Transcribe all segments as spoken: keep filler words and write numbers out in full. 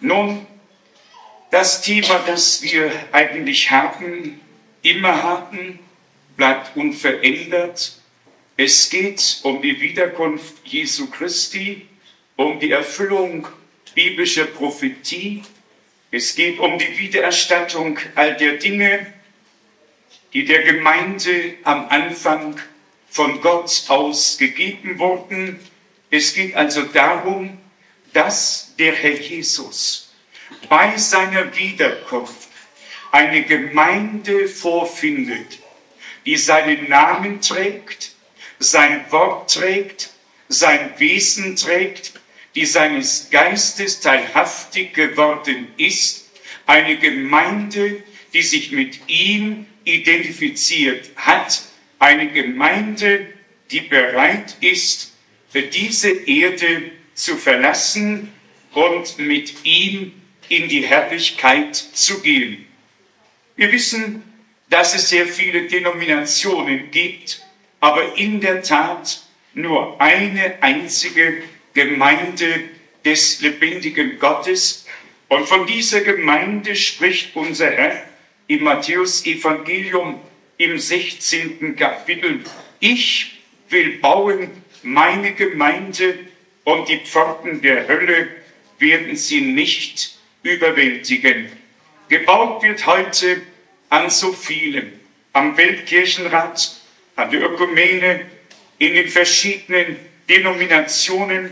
Nun, das Thema, das wir eigentlich haben, immer hatten, bleibt unverändert. Es geht um die Wiederkunft Jesu Christi, um die Erfüllung biblischer Prophetie. Es geht um die Wiedererstattung all der Dinge, die der Gemeinde am Anfang von Gott aus gegeben wurden. Es geht also darum, dass der Herr Jesus bei seiner Wiederkunft eine Gemeinde vorfindet, die seinen Namen trägt, sein Wort trägt, sein Wesen trägt, die seines Geistes teilhaftig geworden ist, eine Gemeinde, die sich mit ihm identifiziert hat, eine Gemeinde, die bereit ist, diese Erde zu verlassen und mit ihm in die Herrlichkeit zu gehen. Wir wissen, dass es sehr viele Denominationen gibt, aber in der Tat nur eine einzige Gemeinde des lebendigen Gottes. Und von dieser Gemeinde spricht unser Herr im Matthäus-Evangelium im sechzehnten Kapitel. Ich will bauen meine Gemeinde und die Pforten der Hölle werden sie nicht überwältigen. Gebaut wird heute an so vielem, am Weltkirchenrat, an der Ökumene, in den verschiedenen Denominationen,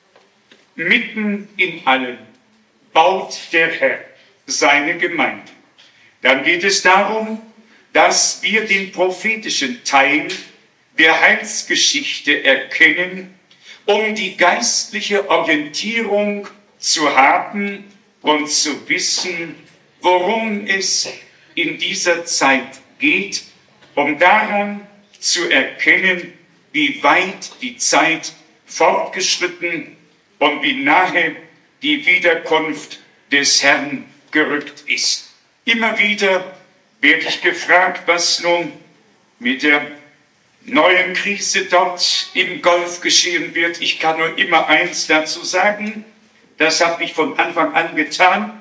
mitten in allen baut der Herr seine Gemeinde. Dann geht es darum, dass wir den prophetischen Teil der Heilsgeschichte erkennen, um die geistliche Orientierung zu haben und zu wissen, worum es in dieser Zeit geht, um daran zu erkennen, wie weit die Zeit fortgeschritten und wie nahe die Wiederkunft des Herrn gerückt ist. Immer wieder werde ich gefragt, was nun mit der neuen Krise dort im Golf geschehen wird. Ich kann nur immer eins dazu sagen, das habe ich von Anfang an getan.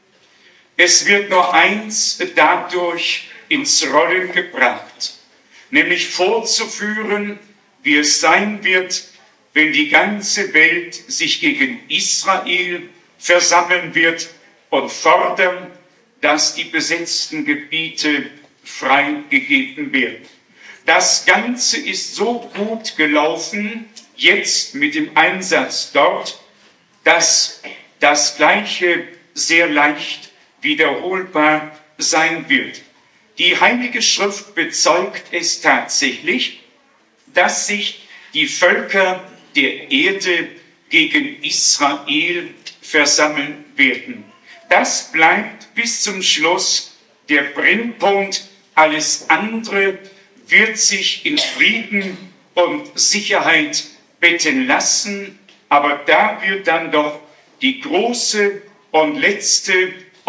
Es wird nur eins dadurch ins Rollen gebracht, nämlich vorzuführen, wie es sein wird, wenn die ganze Welt sich gegen Israel versammeln wird und fordern, dass die besetzten Gebiete freigegeben werden. Das Ganze ist so gut gelaufen, jetzt mit dem Einsatz dort, dass das Gleiche sehr leicht wiederholbar sein wird. Die Heilige Schrift bezeugt es tatsächlich, dass sich die Völker der Erde gegen Israel versammeln werden. Das bleibt bis zum Schluss der Brennpunkt. Alles andere wird sich in Frieden und Sicherheit betten lassen, aber da wird dann doch die große und letzte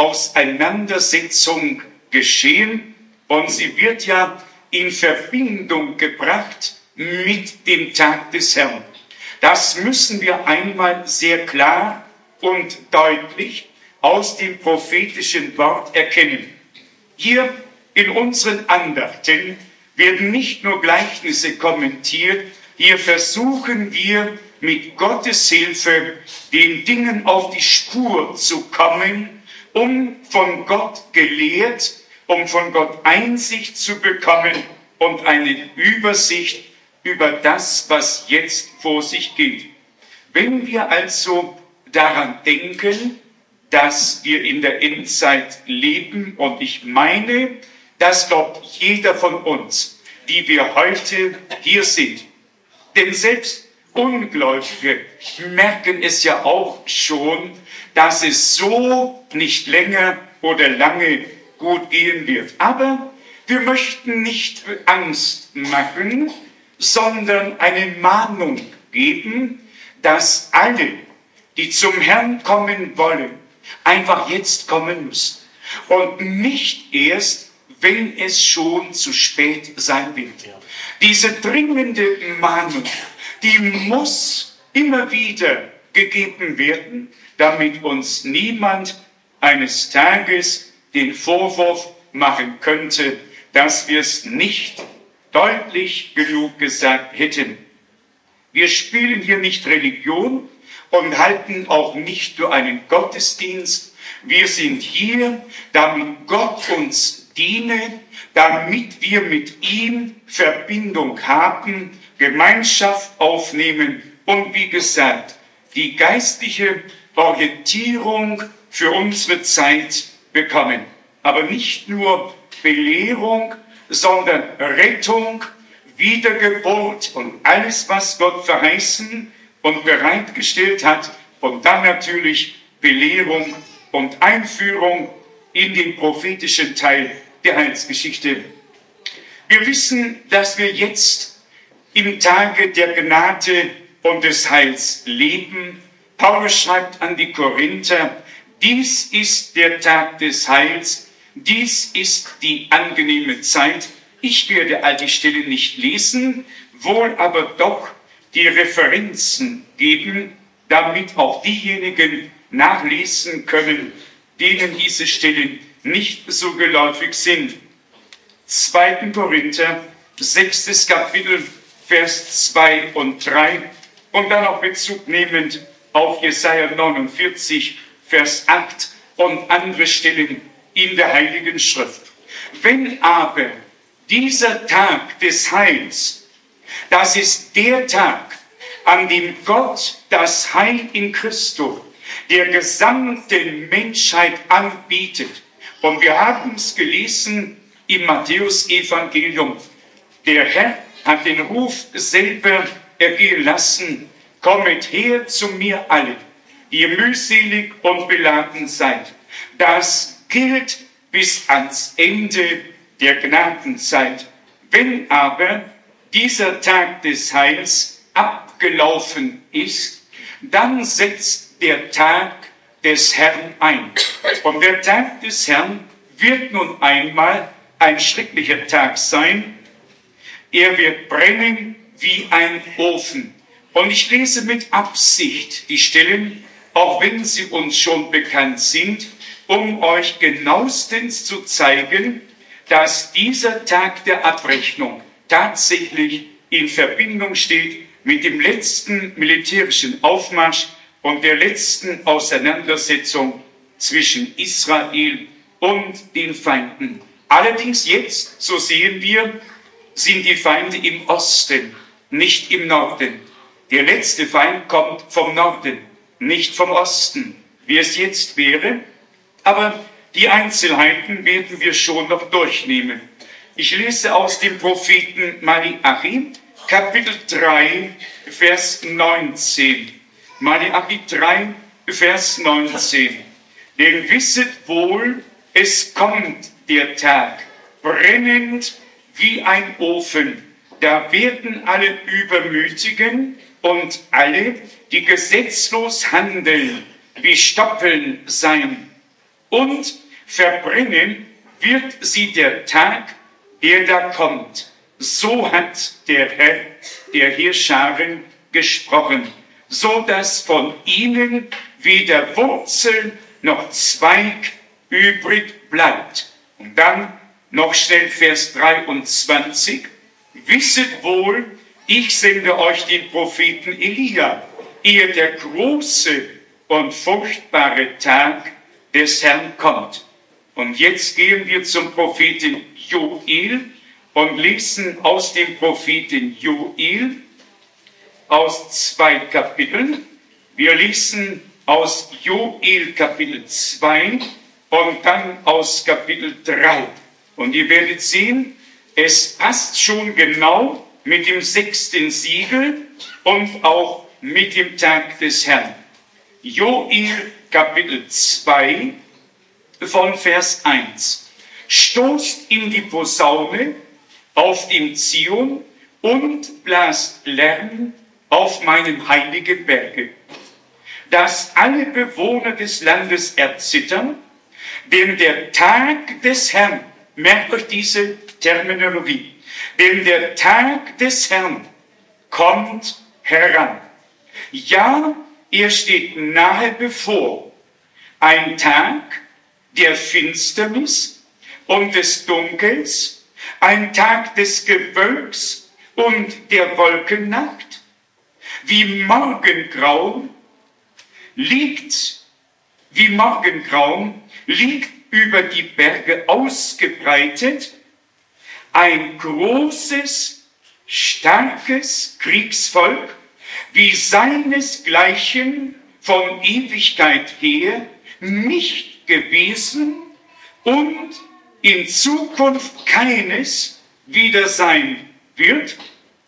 Auseinandersetzung geschehen und sie wird ja in Verbindung gebracht mit dem Tag des Herrn. Das müssen wir einmal sehr klar und deutlich aus dem prophetischen Wort erkennen. Hier in unseren Andachten werden nicht nur Gleichnisse kommentiert, hier versuchen wir mit Gottes Hilfe den Dingen auf die Spur zu kommen, um von Gott gelehrt, um von Gott Einsicht zu bekommen und eine Übersicht über das, was jetzt vor sich geht. Wenn wir also daran denken, dass wir in der Endzeit leben, und ich meine, das glaubt jeder von uns, die wir heute hier sind. Denn selbst Ungläubige merken es ja auch schon, dass es so nicht länger oder lange gut gehen wird. Aber wir möchten nicht Angst machen, sondern eine Mahnung geben, dass alle, die zum Herrn kommen wollen, einfach jetzt kommen müssen und nicht erst, wenn es schon zu spät sein wird. Diese dringende Mahnung, die muss immer wieder gegeben werden, damit uns niemand eines Tages den Vorwurf machen könnte, dass wir es nicht deutlich genug gesagt hätten. Wir spielen hier nicht Religion und halten auch nicht für einen Gottesdienst. Wir sind hier, damit Gott uns diene, damit wir mit ihm Verbindung haben, Gemeinschaft aufnehmen und wie gesagt, die geistliche Orientierung für unsere Zeit bekommen. Aber nicht nur Belehrung, sondern Rettung, Wiedergeburt und alles, was Gott verheißen und bereitgestellt hat. Und dann natürlich Belehrung und Einführung in den prophetischen Teil der Heilsgeschichte. Wir wissen, dass wir jetzt im Tage der Gnade und des Heils leben. Paulus schreibt an die Korinther, dies ist der Tag des Heils, dies ist die angenehme Zeit. Ich werde all die Stellen nicht lesen, wohl aber doch die Referenzen geben, damit auch diejenigen nachlesen können, denen diese Stellen nicht so geläufig sind. zweiter Korinther, sechstes Kapitel, Vers zwei und drei und dann auch Bezug nehmend auf Jesaja neunundvierzig, Vers acht und andere Stellen in der Heiligen Schrift. Wenn aber dieser Tag des Heils, das ist der Tag, an dem Gott das Heil in Christus der gesamten Menschheit anbietet. Und wir haben es gelesen im Matthäus-Evangelium. Der Herr hat den Ruf selber ergehen lassen, kommet her zu mir alle, die ihr mühselig und beladen seid. Das gilt bis ans Ende der Gnadenzeit. Wenn aber dieser Tag des Heils abgelaufen ist, dann setzt der Tag des Herrn ein. Und der Tag des Herrn wird nun einmal ein schrecklicher Tag sein. Er wird brennen wie ein Ofen. Und ich lese mit Absicht die Stellen, auch wenn sie uns schon bekannt sind, um euch genauestens zu zeigen, dass dieser Tag der Abrechnung tatsächlich in Verbindung steht mit dem letzten militärischen Aufmarsch und der letzten Auseinandersetzung zwischen Israel und den Feinden. Allerdings jetzt, so sehen wir, sind die Feinde im Osten, nicht im Norden. Der letzte Feind kommt vom Norden, nicht vom Osten, wie es jetzt wäre. Aber die Einzelheiten werden wir schon noch durchnehmen. Ich lese aus dem Propheten Malachi, Kapitel drei, Vers neunzehn. Malachi drei, Vers neunzehn. Denn wisset wohl, es kommt der Tag, brennend wie ein Ofen. Da werden alle Übermütigen und alle, die gesetzlos handeln, wie Stoppeln sein. Und verbrennen wird sie der Tag, der da kommt. So hat der Herr der Heerscharen gesprochen, so dass von ihnen weder Wurzel noch Zweig übrig bleibt. Und dann noch schnell Vers dreiundzwanzig. Wisset wohl, ich sende euch den Propheten Elia, ehe der große und furchtbare Tag des Herrn kommt. Und jetzt gehen wir zum Propheten Joel und lesen aus dem Propheten Joel aus zwei Kapiteln. Wir lesen aus Joel Kapitel zwei und dann aus Kapitel drei. Und ihr werdet sehen, es passt schon genau mit dem sechsten Siegel und auch mit dem Tag des Herrn. Joel Kapitel zwei von Vers eins. Stoßt in die Posaune auf dem Zion und blast Lärm auf meinem heiligen Berge, dass alle Bewohner des Landes erzittern, denn der Tag des Herrn, merkt euch diese Terminologie, denn der Tag des Herrn kommt heran. Ja, er steht nahe bevor. Ein Tag der Finsternis und des Dunkels, ein Tag des Gewölks und der Wolkennacht. Wie Morgengrauen liegt, wie Morgengrauen liegt über die Berge ausgebreitet ein großes, starkes Kriegsvolk, wie seinesgleichen von Ewigkeit her nicht gewesen und in Zukunft keines wieder sein wird,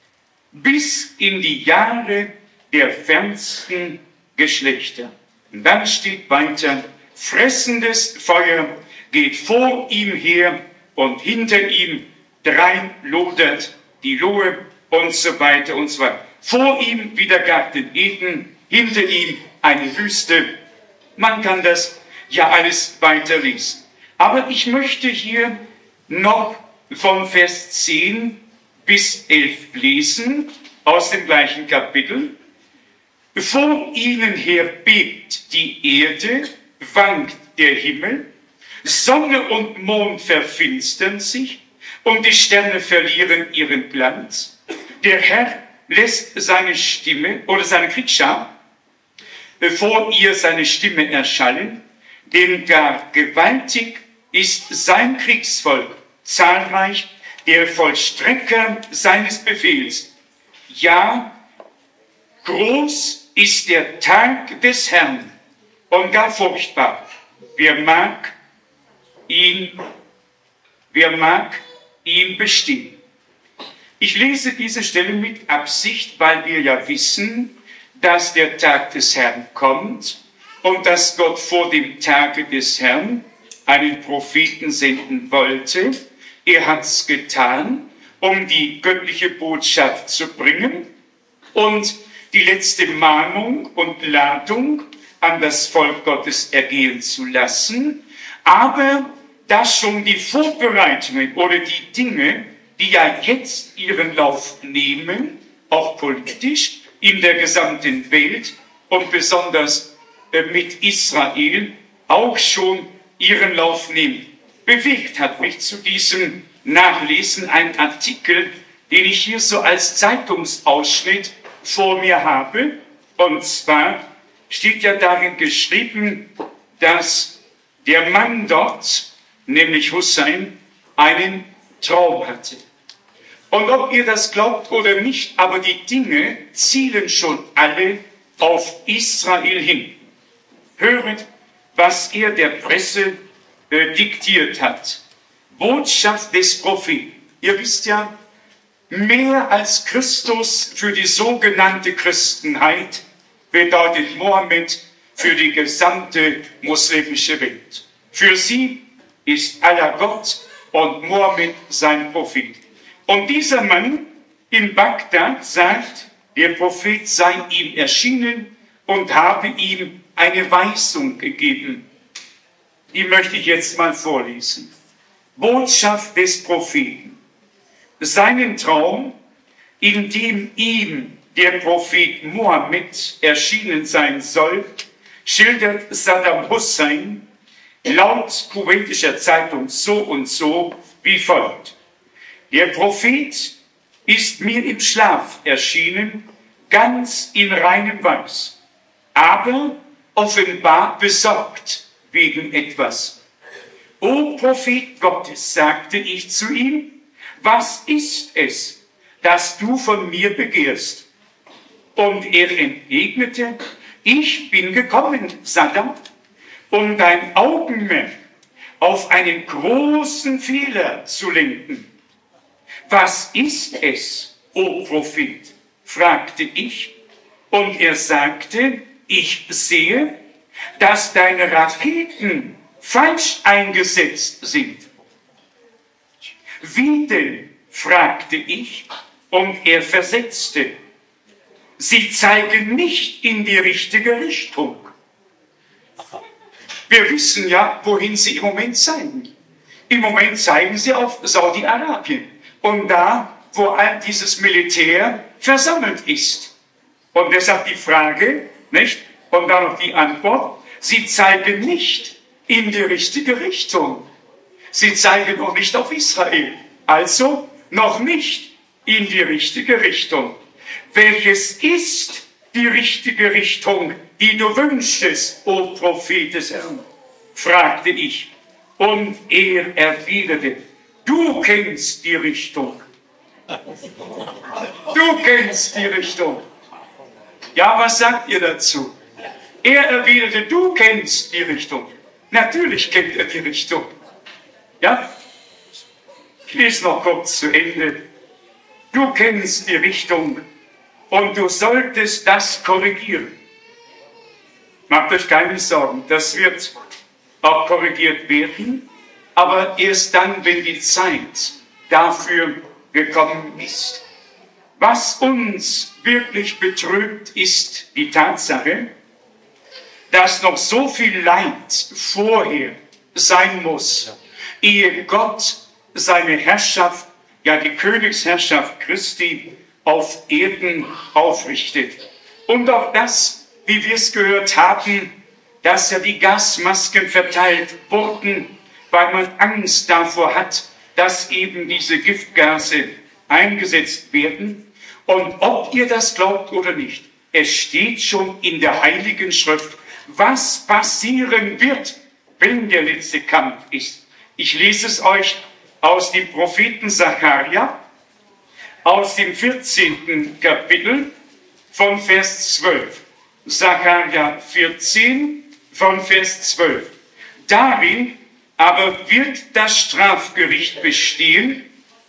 bis in die Jahre der fernsten Geschlechter. Und dann steht weiter, fressendes Feuer geht vor ihm her und hinter ihm drein lodert die Lohe und so weiter und so weiter. Vor ihm wie der Garten Eden, hinter ihm eine Wüste. Man kann das ja alles weiterlesen. Aber ich möchte hier noch von Vers zehn bis elf lesen, aus dem gleichen Kapitel. Vor ihnen her bebt die Erde, wankt der Himmel, Sonne und Mond verfinstern sich und die Sterne verlieren ihren Glanz. Der Herr lässt seine Stimme oder seine Kriegsschar vor ihr seine Stimme erschallen, denn gar gewaltig ist sein Kriegsvolk, zahlreich der Vollstrecker seines Befehls. Ja, groß ist der Tag des Herrn und gar furchtbar. Wer mag ihn, wer mag ihn bestehen? Ich lese diese Stelle mit Absicht, weil wir ja wissen, dass der Tag des Herrn kommt und dass Gott vor dem Tage des Herrn einen Propheten senden wollte. Er hat es getan, um die göttliche Botschaft zu bringen und die letzte Mahnung und Ladung an das Volk Gottes ergehen zu lassen. Aber da schon die Vorbereitungen oder die Dinge, die ja jetzt ihren Lauf nehmen, auch politisch, in der gesamten Welt und besonders mit Israel auch schon ihren Lauf nehmen. Bewegt hat mich zu diesem Nachlesen ein Artikel, den ich hier so als Zeitungsausschnitt vor mir habe. Und zwar steht ja darin geschrieben, dass der Mann dort, nämlich Hussein, einen Traum hatte. Und ob ihr das glaubt oder nicht, aber die Dinge zielen schon alle auf Israel hin. Höret, was er der Presse äh, diktiert hat. Botschaft des Propheten. Ihr wisst ja, mehr als Christus für die sogenannte Christenheit bedeutet Mohammed für die gesamte muslimische Welt. Für sie ist Allah Gott und Mohammed sein Prophet. Und dieser Mann in Bagdad sagt, der Prophet sei ihm erschienen und habe ihm eine Weisung gegeben. Die möchte ich jetzt mal vorlesen. Botschaft des Propheten. Seinen Traum, in dem ihm der Prophet Mohammed erschienen sein soll, schildert Saddam Hussein laut kuwaitischer Zeitung so und so wie folgt. Der Prophet ist mir im Schlaf erschienen, ganz in reinem Weiß, aber offenbar besorgt wegen etwas. O Prophet Gottes, sagte ich zu ihm, was ist es, das du von mir begehrst? Und er entgegnete, ich bin gekommen, Saddam, um dein Augenmerk auf einen großen Fehler zu lenken. Was ist es, o Prophet? Fragte ich, und er sagte, ich sehe, dass deine Raketen falsch eingesetzt sind. Wie denn? Fragte ich, und er versetzte, sie zeigen nicht in die richtige Richtung. Wir wissen ja, wohin sie im Moment zeigen. Im Moment zeigen sie auf Saudi-Arabien. Und da, wo all dieses Militär versammelt ist. Und deshalb die Frage, nicht, Und dann noch die Antwort, sie zeigen nicht in die richtige Richtung. Sie zeigen noch nicht auf Israel, also noch nicht in die richtige Richtung. Welches ist die richtige Richtung, die du wünschest, o Prophet des Herrn? Fragte ich. Und er erwiderte, du kennst die Richtung. Du kennst die Richtung. Ja, was sagt ihr dazu? Er erwiderte, du kennst die Richtung. Natürlich kennt er die Richtung. Ja? Ich lese noch kurz zu Ende. Du kennst die Richtung und du solltest das korrigieren. Macht euch keine Sorgen, das wird auch korrigiert werden, aber erst dann, wenn die Zeit dafür gekommen ist. Was uns wirklich betrübt, ist die Tatsache, dass noch so viel Leid vorher sein muss, ehe Gott seine Herrschaft, ja die Königsherrschaft Christi auf Erden aufrichtet. Und auch das, wie wir es gehört haben, dass ja die Gasmasken verteilt wurden, weil man Angst davor hat, dass eben diese Giftgase eingesetzt werden. Und ob ihr das glaubt oder nicht, es steht schon in der Heiligen Schrift, was passieren wird, wenn der letzte Kampf ist. Ich lese es euch aus dem Propheten Sacharja, aus dem vierzehnten Kapitel von Vers zwölf. Sacharja vierzehn von Vers zwölf. Darin aber wird das Strafgericht bestehen,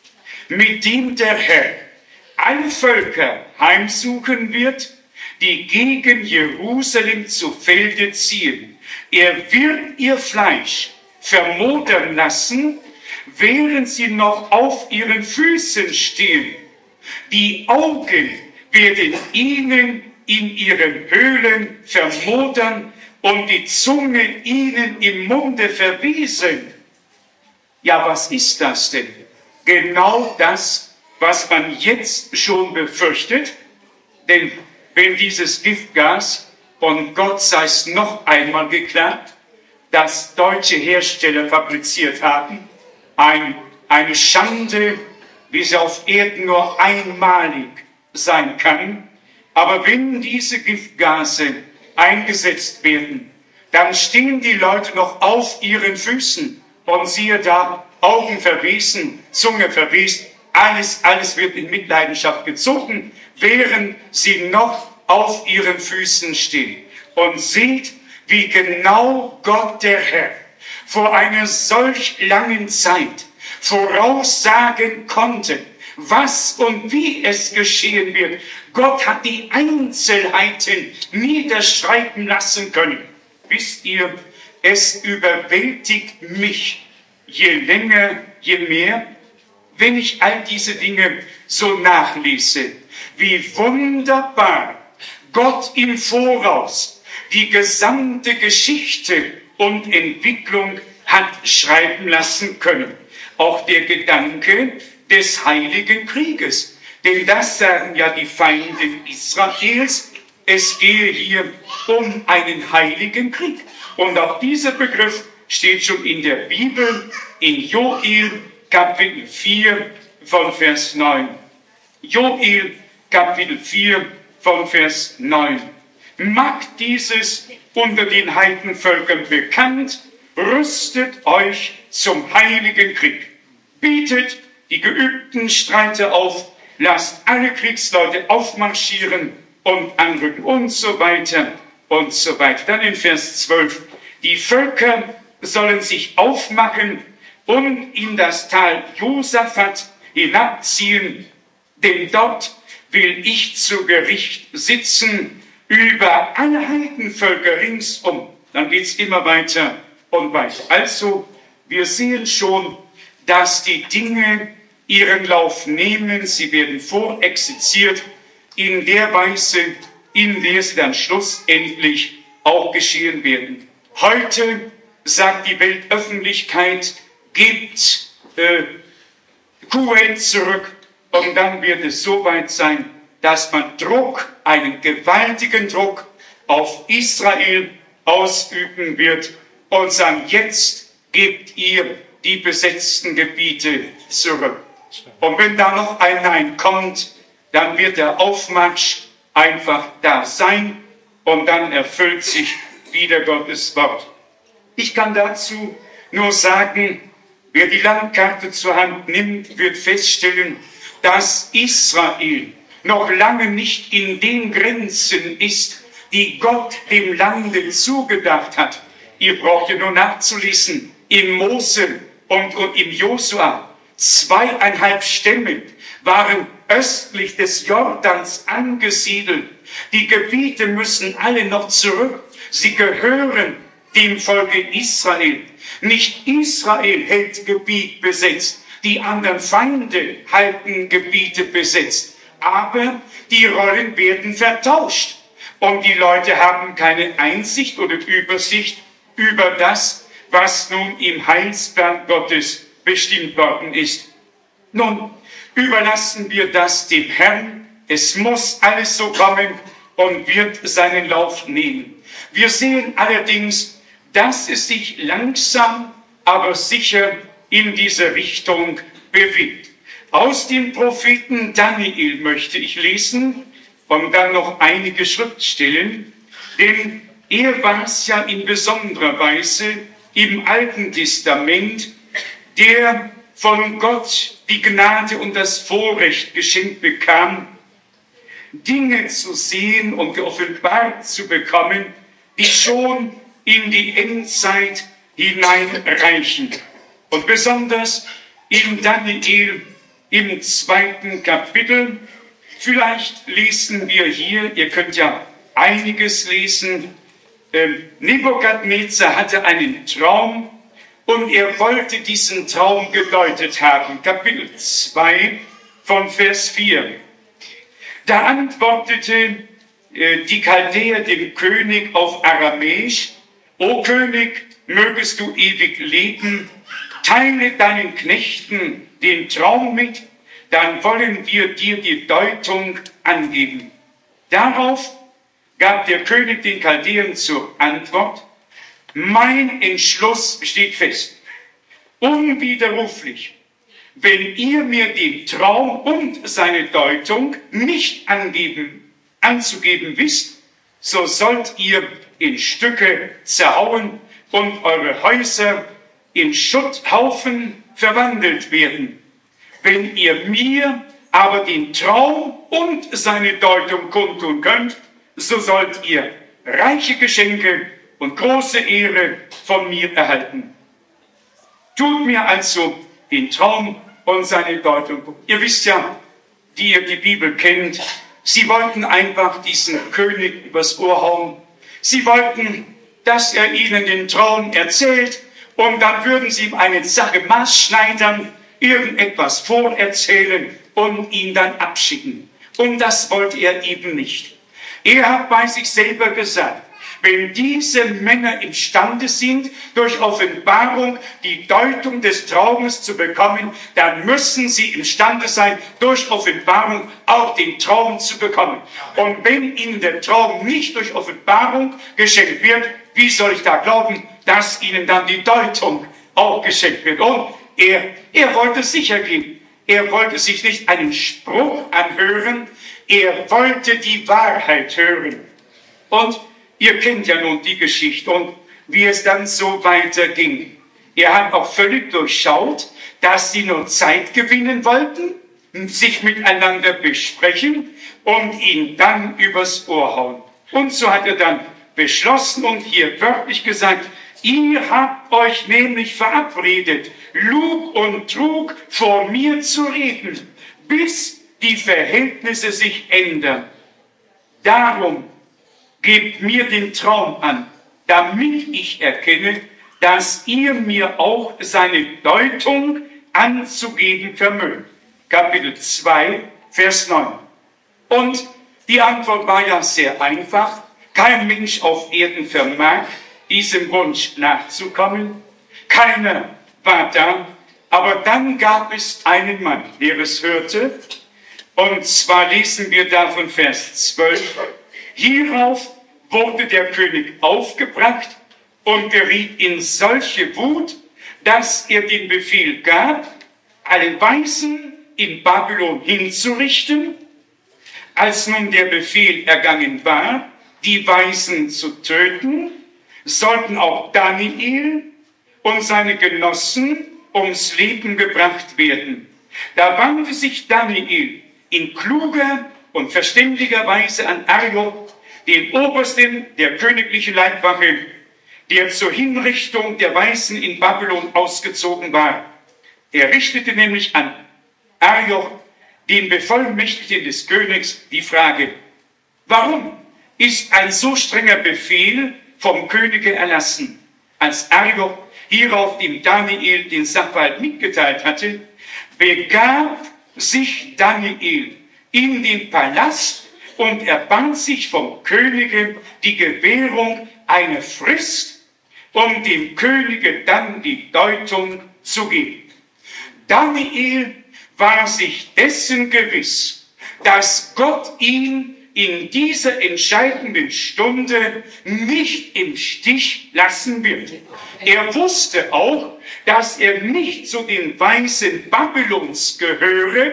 mit dem der Herr alle Völker heimsuchen wird, die gegen Jerusalem zu Felde ziehen. Er wird ihr Fleisch vermodern lassen, während sie noch auf ihren Füßen stehen. Die Augen werden ihnen in ihren Höhlen vermodern und die Zunge ihnen im Munde verwesen. Ja, was ist das denn? Genau das, was man jetzt schon befürchtet, denn wenn dieses Giftgas, und Gott sei es noch einmal geklagt, das deutsche Hersteller fabriziert haben, ein, eine Schande, wie sie auf Erden nur einmalig sein kann, aber wenn diese Giftgase eingesetzt werden, dann stehen die Leute noch auf ihren Füßen und siehe da, Augen verwiesen, Zunge verwiesen, alles, alles wird in Mitleidenschaft gezogen, während sie noch auf ihren Füßen stehen. Und seht, wie genau Gott der Herr vor einer solch langen Zeit voraussagen konnte, was und wie es geschehen wird. Gott hat die Einzelheiten niederschreiben lassen können. Wisst ihr, es überwältigt mich je länger, je mehr, wenn ich all diese Dinge so nachlese, wie wunderbar Gott im Voraus die gesamte Geschichte und Entwicklung hat schreiben lassen können. Auch der Gedanke des Heiligen Krieges. Denn das sagen ja die Feinde Israels. Es gehe hier um einen heiligen Krieg. Und auch dieser Begriff steht schon in der Bibel, in Joel Kapitel vier von Vers neun. Joel Kapitel vier von Vers neun. Macht dieses unter den Heidenvölkern bekannt, rüstet euch zum heiligen Krieg. Bietet die geübten Streiter auf, lasst alle Kriegsleute aufmarschieren und anrücken und so weiter und so weiter. Dann in Vers zwölf. Die Völker sollen sich aufmachen und in das Tal Josaphat hinabziehen, denn dort will ich zu Gericht sitzen über alle Heidenvölker ringsum. Dann geht's immer weiter und weiter. Also, wir sehen schon, dass die Dinge ihren Lauf nehmen. Sie werden vorexerziert in der Weise, in der sie dann schlussendlich auch geschehen werden. Heute sagt die Weltöffentlichkeit, gibt äh, Kuwait zurück und dann wird es so weit sein, dass man Druck, einen gewaltigen Druck auf Israel ausüben wird und sagen, jetzt gebt ihr die besetzten Gebiete zurück. Und wenn da noch ein Nein kommt, dann wird der Aufmarsch einfach da sein und dann erfüllt sich wieder Gottes Wort. Ich kann dazu nur sagen, wer die Landkarte zur Hand nimmt, wird feststellen, dass Israel noch lange nicht in den Grenzen ist, die Gott dem Lande zugedacht hat. Ihr braucht ja nur nachzulesen, in Mose und, und im Josua. Zweieinhalb Stämme waren östlich des Jordans angesiedelt. Die Gebiete müssen alle noch zurück. Sie gehören dem Volke Israel. Nicht Israel hält Gebiet besetzt, die anderen Feinde halten Gebiete besetzt. Aber die Rollen werden vertauscht. Und die Leute haben keine Einsicht oder Übersicht über das, was nun im Heilsplan Gottes bestimmt worden ist. Nun, überlassen wir das dem Herrn. Es muss alles so kommen und wird seinen Lauf nehmen. Wir sehen allerdings, dass es sich langsam, aber sicher in diese Richtung bewegt. Aus dem Propheten Daniel möchte ich lesen und dann noch einige Schriftstellen, denn er war es ja in besonderer Weise im Alten Testament, der von Gott die Gnade und das Vorrecht geschenkt bekam, Dinge zu sehen und geoffenbart zu bekommen, die schon in die Endzeit hineinreichen. Und besonders in Daniel im zweiten Kapitel. Vielleicht lesen wir hier, ihr könnt ja einiges lesen. Ähm, Nebukadnezar hatte einen Traum und er wollte diesen Traum gedeutet haben. Kapitel zwei von Vers vier. Da antwortete äh, die Chaldäer dem König auf Aramäisch: O König, mögest du ewig leben, teile deinen Knechten den Traum mit, dann wollen wir dir die Deutung angeben. Darauf gab der König den Chaldäern zur Antwort: Mein Entschluss steht fest, unwiderruflich. Wenn ihr mir den Traum und seine Deutung nicht angeben, anzugeben wisst, so sollt ihr in Stücke zerhauen und eure Häuser in Schutthaufen verwandelt werden. Wenn ihr mir aber den Traum und seine Deutung kundtun könnt, so sollt ihr reiche Geschenke und große Ehre von mir erhalten. Tut mir also den Traum und seine Deutung. Ihr wisst ja, die ihr die Bibel kennt, sie wollten einfach diesen König übers Ohr hauen. Sie wollten, dass er ihnen den Traum erzählt und dann würden sie ihm eine Sache maßschneidern, irgendetwas vorerzählen und ihn dann abschicken. Und das wollte er eben nicht. Er hat bei sich selber gesagt, wenn diese Männer imstande sind, durch Offenbarung die Deutung des Traumes zu bekommen, dann müssen sie imstande sein, durch Offenbarung auch den Traum zu bekommen. Und wenn ihnen der Traum nicht durch Offenbarung geschenkt wird, wie soll ich da glauben, dass ihnen dann die Deutung auch geschenkt wird? Und er, er wollte sicher gehen. Er wollte sich nicht einen Spruch anhören, er wollte die Wahrheit hören. Und ihr kennt ja nun die Geschichte und wie es dann so weiterging. Er hat auch völlig durchschaut, dass sie nur Zeit gewinnen wollten, sich miteinander besprechen und ihn dann übers Ohr hauen. Und so hat er dann beschlossen und hier wörtlich gesagt: Ihr habt euch nämlich verabredet, Lug und Trug vor mir zu reden, bis die Verhältnisse sich ändern. Darum gebt mir den Traum an, damit ich erkenne, dass ihr mir auch seine Deutung anzugeben vermögt. Kapitel zwei, Vers neun. Und die Antwort war ja sehr einfach. Kein Mensch auf Erden vermag, diesem Wunsch nachzukommen. Keiner war da. Aber dann gab es einen Mann, der es hörte. Und zwar lesen wir da von Vers zwölf. Hierauf wurde der König aufgebracht und geriet in solche Wut, dass er den Befehl gab, alle Weisen in Babylon hinzurichten. Als nun der Befehl ergangen war, die Weisen zu töten, sollten auch Daniel und seine Genossen ums Leben gebracht werden. Da wandte sich Daniel in kluger und verständiger Weise an Arioch, den Obersten der königlichen Leibwache, der zur Hinrichtung der Weisen in Babylon ausgezogen war. Er richtete nämlich an Arioch, den Bevollmächtigten des Königs, die Frage: Warum ist ein so strenger Befehl vom Könige erlassen? Als Arioch hierauf dem Daniel den Sachverhalt mitgeteilt hatte, begab sich Daniel in den Palast und erbat sich vom Könige die Gewährung einer Frist, um dem Könige dann die Deutung zu geben. Daniel war sich dessen gewiss, dass Gott ihn in dieser entscheidenden Stunde nicht im Stich lassen wird. Er wusste auch, dass er nicht zu den Weisen Babylons gehöre,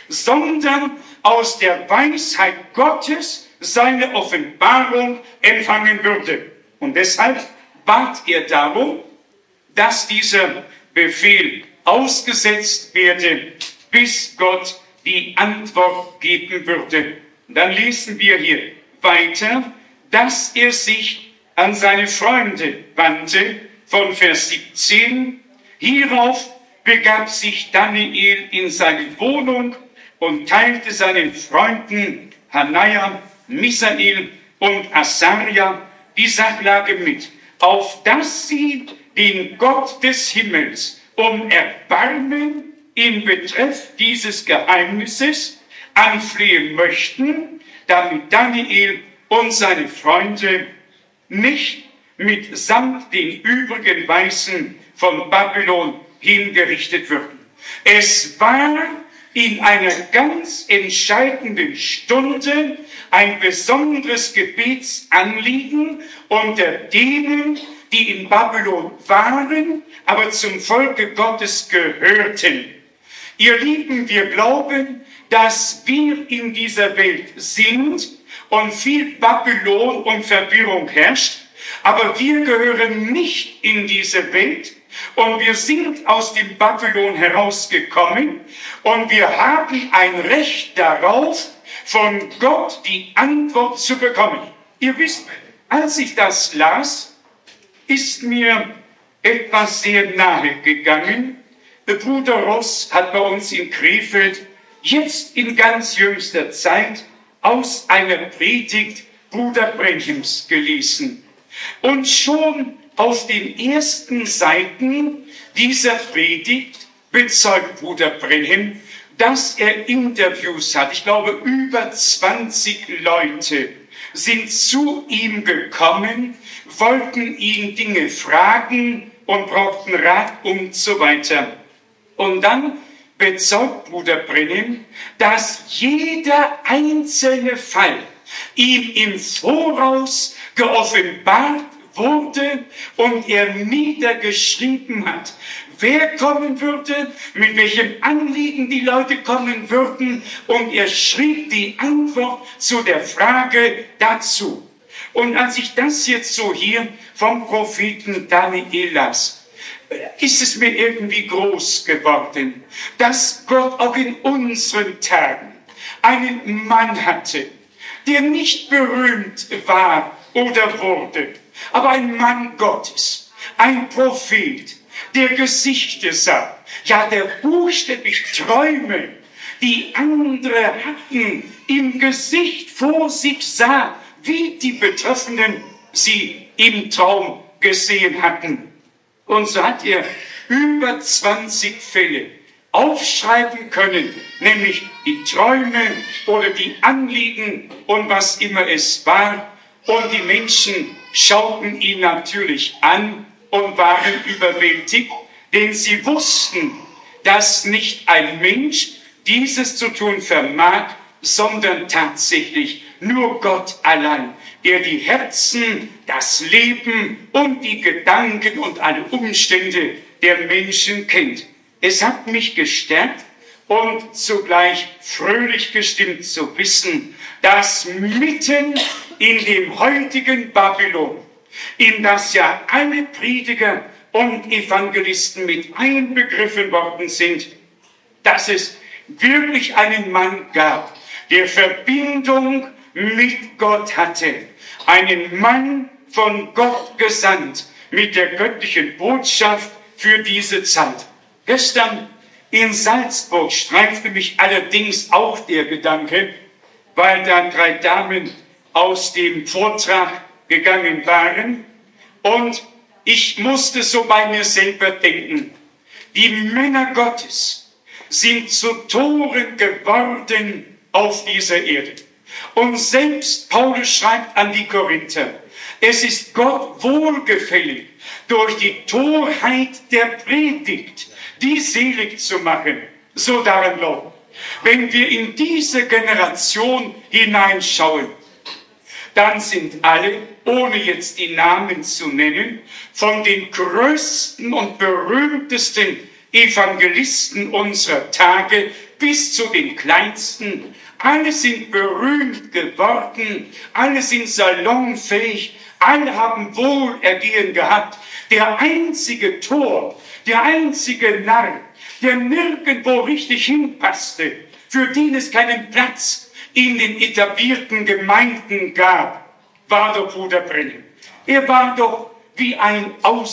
sondern aus der Weisheit Gottes seine Offenbarung empfangen würde. Und deshalb bat er darum, dass dieser Befehl ausgesetzt werde, bis Gott die Antwort geben würde. Dann lesen wir hier weiter, dass er sich an seine Freunde wandte, von Vers siebzehn. Hierauf begab sich Daniel in seine Wohnung und teilte seinen Freunden Hanaja, Misael und Asaria die Sachlage mit, auf dass sie den Gott des Himmels um Erbarmen in Betreff dieses Geheimnisses anflehen möchten, damit Daniel und seine Freunde nicht mitsamt den übrigen Weisen von Babylon hingerichtet würden. Es war in einer ganz entscheidenden Stunde ein besonderes Gebetsanliegen unter denen, die in Babylon waren, aber zum Volke Gottes gehörten. Ihr Lieben, wir glauben, dass wir in dieser Welt sind und viel Babylon und Verwirrung herrscht, aber wir gehören nicht in diese Welt und wir sind aus dem Babylon herausgekommen und wir haben ein Recht darauf, von Gott die Antwort zu bekommen. Ihr wisst, als ich das las, ist mir etwas sehr nahe gegangen. Der Bruder Ross hat bei uns in Krefeld jetzt in ganz jüngster Zeit aus einer Predigt Bruder Brenhims gelesen. Und schon auf den ersten Seiten dieser Predigt bezeugt Bruder Brenhim, dass er Interviews hat. Ich glaube, über zwanzig Leute sind zu ihm gekommen, wollten ihn Dinge fragen und brauchten Rat und so weiter. Und dann bezeugt Bruder Brenhim, dass jeder einzelne Fall ihm im Voraus geoffenbart wurde und er niedergeschrieben hat, wer kommen würde, mit welchem Anliegen die Leute kommen würden, und er schrieb die Antwort zu der Frage dazu. Und als ich das jetzt so hier vom Propheten Daniel las, ist es mir irgendwie groß geworden, dass Gott auch in unseren Tagen einen Mann hatte, der nicht berühmt war oder wurde, aber ein Mann Gottes, ein Prophet, der Gesichter sah, ja, der buchstäblich Träume, die andere hatten, im Gesicht vor sich sah, wie die Betreffenden sie im Traum gesehen hatten. Und so hat er über zwanzig Fälle aufschreiben können, nämlich die Träume oder die Anliegen und was immer es war. Und die Menschen schauten ihn natürlich an und waren überwältigt, denn sie wussten, dass nicht ein Mensch dieses zu tun vermag, sondern tatsächlich Nur Gott allein, der die Herzen, das Leben und die Gedanken und alle Umstände der Menschen kennt. Es hat mich gestärkt und zugleich fröhlich gestimmt zu wissen, dass mitten in dem heutigen Babylon, in das ja alle Prediger und Evangelisten mit einbegriffen worden sind, dass es wirklich einen Mann gab, der Verbindung mit Gott hatte. Einen Mann von Gott gesandt mit der göttlichen Botschaft für diese Zeit. Gestern in Salzburg streifte mich allerdings auch der Gedanke, weil da drei Damen aus dem Vortrag gegangen waren und ich musste so bei mir selber denken, die Männer Gottes sind zu Toren geworden auf dieser Erde. Und selbst Paulus schreibt an die Korinther, es ist Gott wohlgefällig, durch die Torheit der Predigt die selig zu machen, so daran glauben. Wenn wir in diese Generation hineinschauen, dann sind alle, ohne jetzt die Namen zu nennen, von den größten und berühmtesten Evangelisten unserer Tage bis zu den kleinsten, alle sind berühmt geworden, alle sind salonfähig, alle haben Wohlergehen gehabt. Der einzige Tor, der einzige Narr, der nirgendwo richtig hinpasste, für den es keinen Platz in den etablierten Gemeinden gab, war der Bruder Brennan. Er war doch wie ein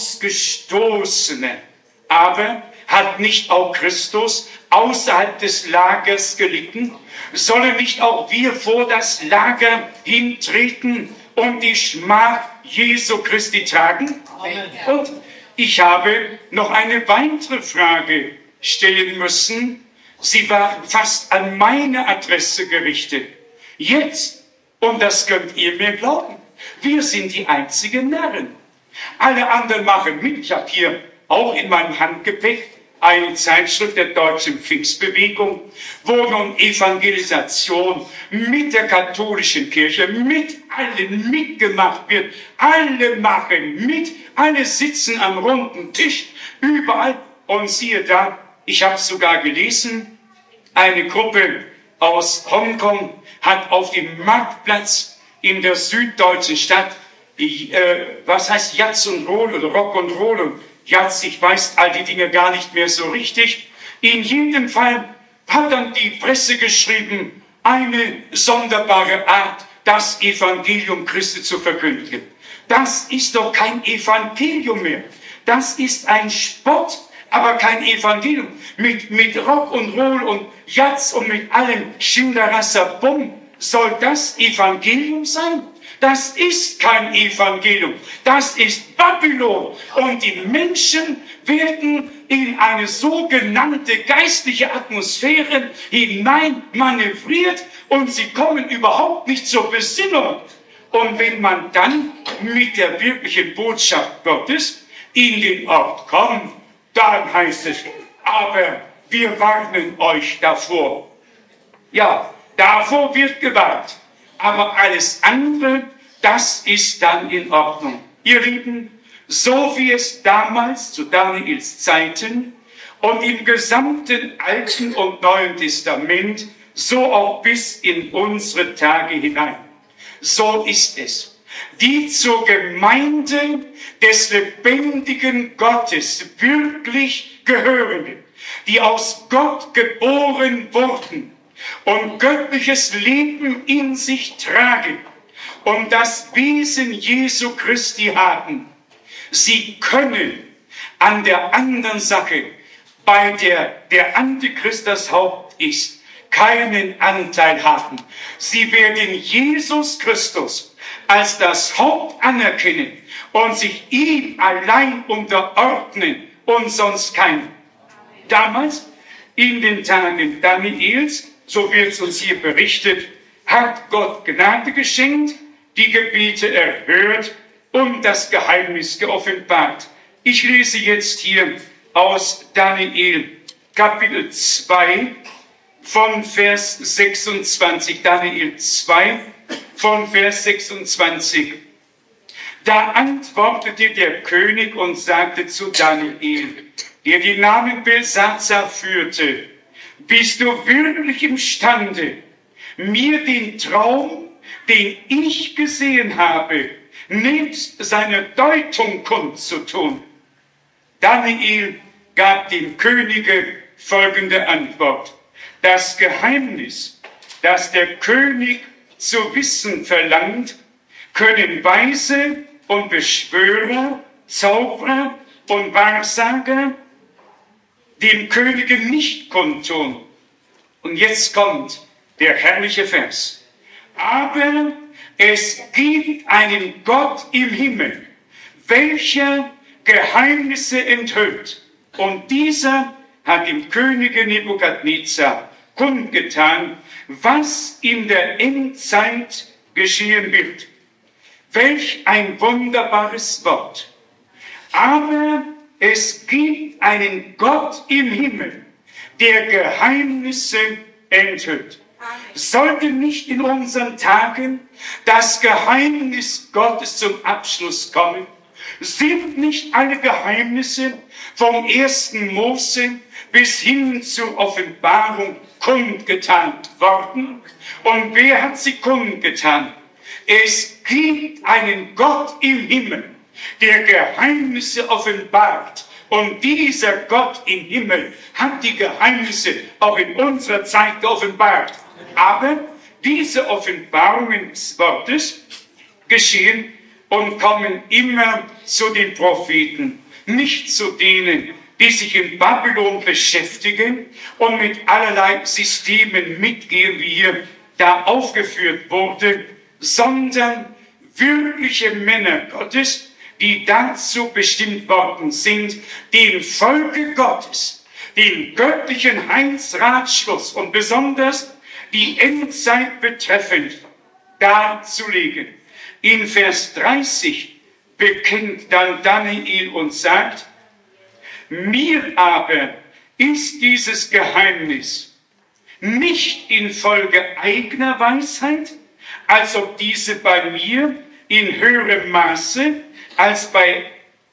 Ausgestoßener. Aber hat nicht auch Christus außerhalb des Lagers gelitten? Sollen nicht auch wir vor das Lager hintreten und die Schmach Jesu Christi tragen? Amen. Und ich habe noch eine weitere Frage stellen müssen. Sie war fast an meine Adresse gerichtet. Jetzt, und das könnt ihr mir glauben, wir sind die einzigen Narren. Alle anderen machen mit. Ich habe hier auch in meinem Handgepäck eine Zeitschrift der Deutschen Pfingstbewegung, wo nun Evangelisation mit der katholischen Kirche, mit allen mitgemacht wird. Alle machen mit, alle sitzen am runden Tisch, überall. Und siehe da, ich habe es sogar gelesen, eine Gruppe aus Hongkong hat auf dem Marktplatz in der süddeutschen Stadt, die, äh, was heißt Jazz und Roll oder Rock und Roll und Jazz, ich weiß all die Dinge gar nicht mehr so richtig. In jedem Fall hat dann die Presse geschrieben, eine sonderbare Art, das Evangelium Christi zu verkündigen. Das ist doch kein Evangelium mehr. Das ist ein Spott, aber kein Evangelium. Mit, mit Rock und Roll und Jazz und mit allem Schinderasser-Bumm soll das Evangelium sein? Das ist kein Evangelium. Das ist Babylon. Und die Menschen werden in eine sogenannte geistliche Atmosphäre hinein manövriert und sie kommen überhaupt nicht zur Besinnung. Und wenn man dann mit der wirklichen Botschaft Gottes in den Ort kommt, dann heißt es, aber wir warnen euch davor. Ja, davor wird gewarnt. Aber alles andere, das ist dann in Ordnung. Ihr Lieben, so wie es damals zu Daniels Zeiten und im gesamten Alten und Neuen Testament, so auch bis in unsere Tage hinein. So ist es. Die zur Gemeinde des lebendigen Gottes wirklich gehören, die aus Gott geboren wurden und göttliches Leben in sich tragen und das Wesen Jesu Christi haben. Sie können an der anderen Sache, bei der der Antichrist das Haupt ist, keinen Anteil haben. Sie werden Jesus Christus als das Haupt anerkennen und sich ihm allein unterordnen und sonst keinen. Damals, in den Tagen Daniels, so wird es uns hier berichtet, hat Gott Gnade geschenkt, die Gebete erhört und das Geheimnis geoffenbart. Ich lese jetzt hier aus Daniel Kapitel zwei von Vers sechsundzwanzig, Daniel zwei von Vers sechsundzwanzig. Da antwortete der König und sagte zu Daniel, der die Namen Belsazar führte, bist du wirklich imstande, mir den Traum, den ich gesehen habe, nebst seiner Deutung kundzutun? Daniel gab dem Könige folgende Antwort. Das Geheimnis, das der König zu wissen verlangt, können Weise und Beschwörer, Zauberer und Wahrsager dem Könige nicht kundtun. Und jetzt kommt der herrliche Vers. Aber es gibt einen Gott im Himmel, welcher Geheimnisse enthüllt. Und dieser hat dem Könige Nebukadnezar kundgetan, was in der Endzeit geschehen wird. Welch ein wunderbares Wort. Aber es gibt einen Gott im Himmel, der Geheimnisse enthüllt. Sollte nicht in unseren Tagen das Geheimnis Gottes zum Abschluss kommen? Sind nicht alle Geheimnisse vom ersten Mose bis hin zur Offenbarung kundgetan worden? Und wer hat sie kundgetan? Es gibt einen Gott im Himmel, der Geheimnisse offenbart. Und dieser Gott im Himmel hat die Geheimnisse auch in unserer Zeit geoffenbart. Aber diese Offenbarungen des Wortes geschehen und kommen immer zu den Propheten, nicht zu denen, die sich in Babylon beschäftigen und mit allerlei Systemen mitgehen, wie hier da aufgeführt wurde, sondern wirkliche Männer Gottes, die dazu bestimmt worden sind, dem Volke Gottes, den göttlichen Heilsratschluss und besonders die Endzeit betreffend darzulegen. In Vers dreißig bekennt dann Daniel und sagt, mir aber ist dieses Geheimnis nicht infolge eigener Weisheit, als ob diese bei mir in höherem Maße als bei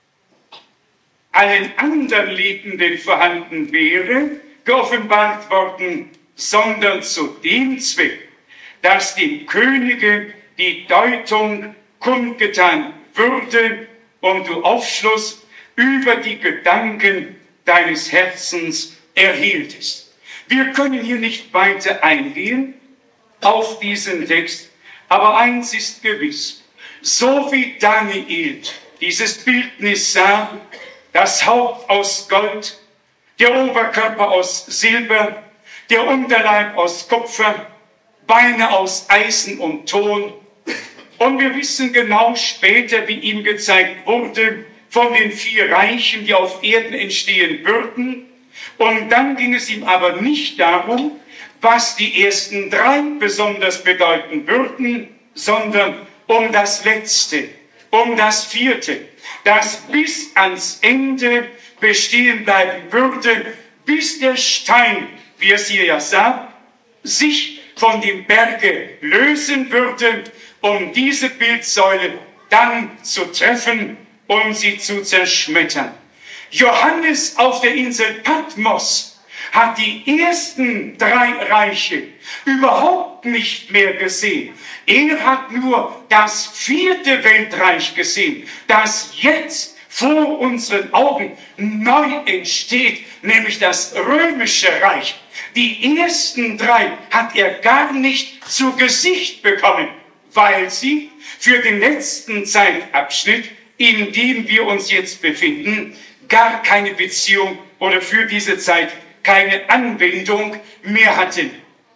allen anderen Lebenden vorhanden wäre, geoffenbart worden, sondern zu dem Zweck, dass dem Könige die Deutung kundgetan würde und du Aufschluss über die Gedanken deines Herzens erhieltest. Wir können hier nicht weiter eingehen auf diesen Text, aber eins ist gewiss, so wie Daniel dieses Bildnis sah, das Haupt aus Gold, der Oberkörper aus Silber, der Unterleib aus Kupfer, Beine aus Eisen und Ton. Und wir wissen genau später, wie ihm gezeigt wurde, von den vier Reichen, die auf Erden entstehen würden. Und dann ging es ihm aber nicht darum, was die ersten drei besonders bedeuten würden, sondern um das Letzte, um das Vierte, das bis ans Ende bestehen bleiben würde, bis der Stein, wie es hier ja sagt, sich von dem Berge lösen würde, um diese Bildsäule dann zu treffen und sie zu zerschmettern. Johannes auf der Insel Patmos hat die ersten drei Reiche überhaupt nicht mehr gesehen. Er hat nur das vierte Weltreich gesehen, das jetzt vor unseren Augen neu entsteht, nämlich das römische Reich. Die ersten drei hat er gar nicht zu Gesicht bekommen, weil sie für den letzten Zeitabschnitt, in dem wir uns jetzt befinden, gar keine Beziehung oder für diese Zeit keine Anwendung mehr hatten.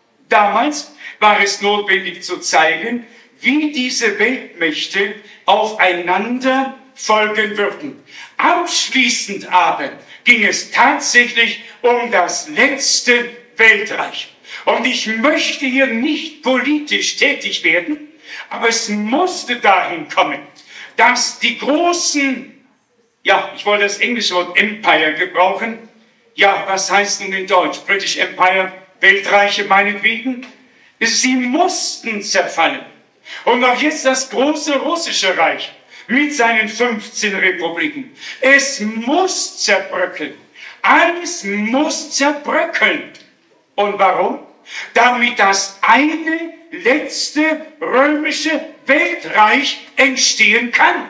Damals war es notwendig zu zeigen, wie diese Weltmächte aufeinander folgen würden. Abschließend aber ging es tatsächlich um das letzte Weltreich. Und ich möchte hier nicht politisch tätig werden, aber es musste dahin kommen, dass die großen, ja, ich wollte das englische Wort Empire gebrauchen. Ja, was heißt nun in Deutsch? British Empire, Weltreiche meinetwegen. Sie mussten zerfallen. Und auch jetzt das große russische Reich mit seinen fünfzehn Republiken. Es muss zerbröckeln. Alles muss zerbröckeln. Und warum? Damit das eine letzte römische Weltreich entstehen kann.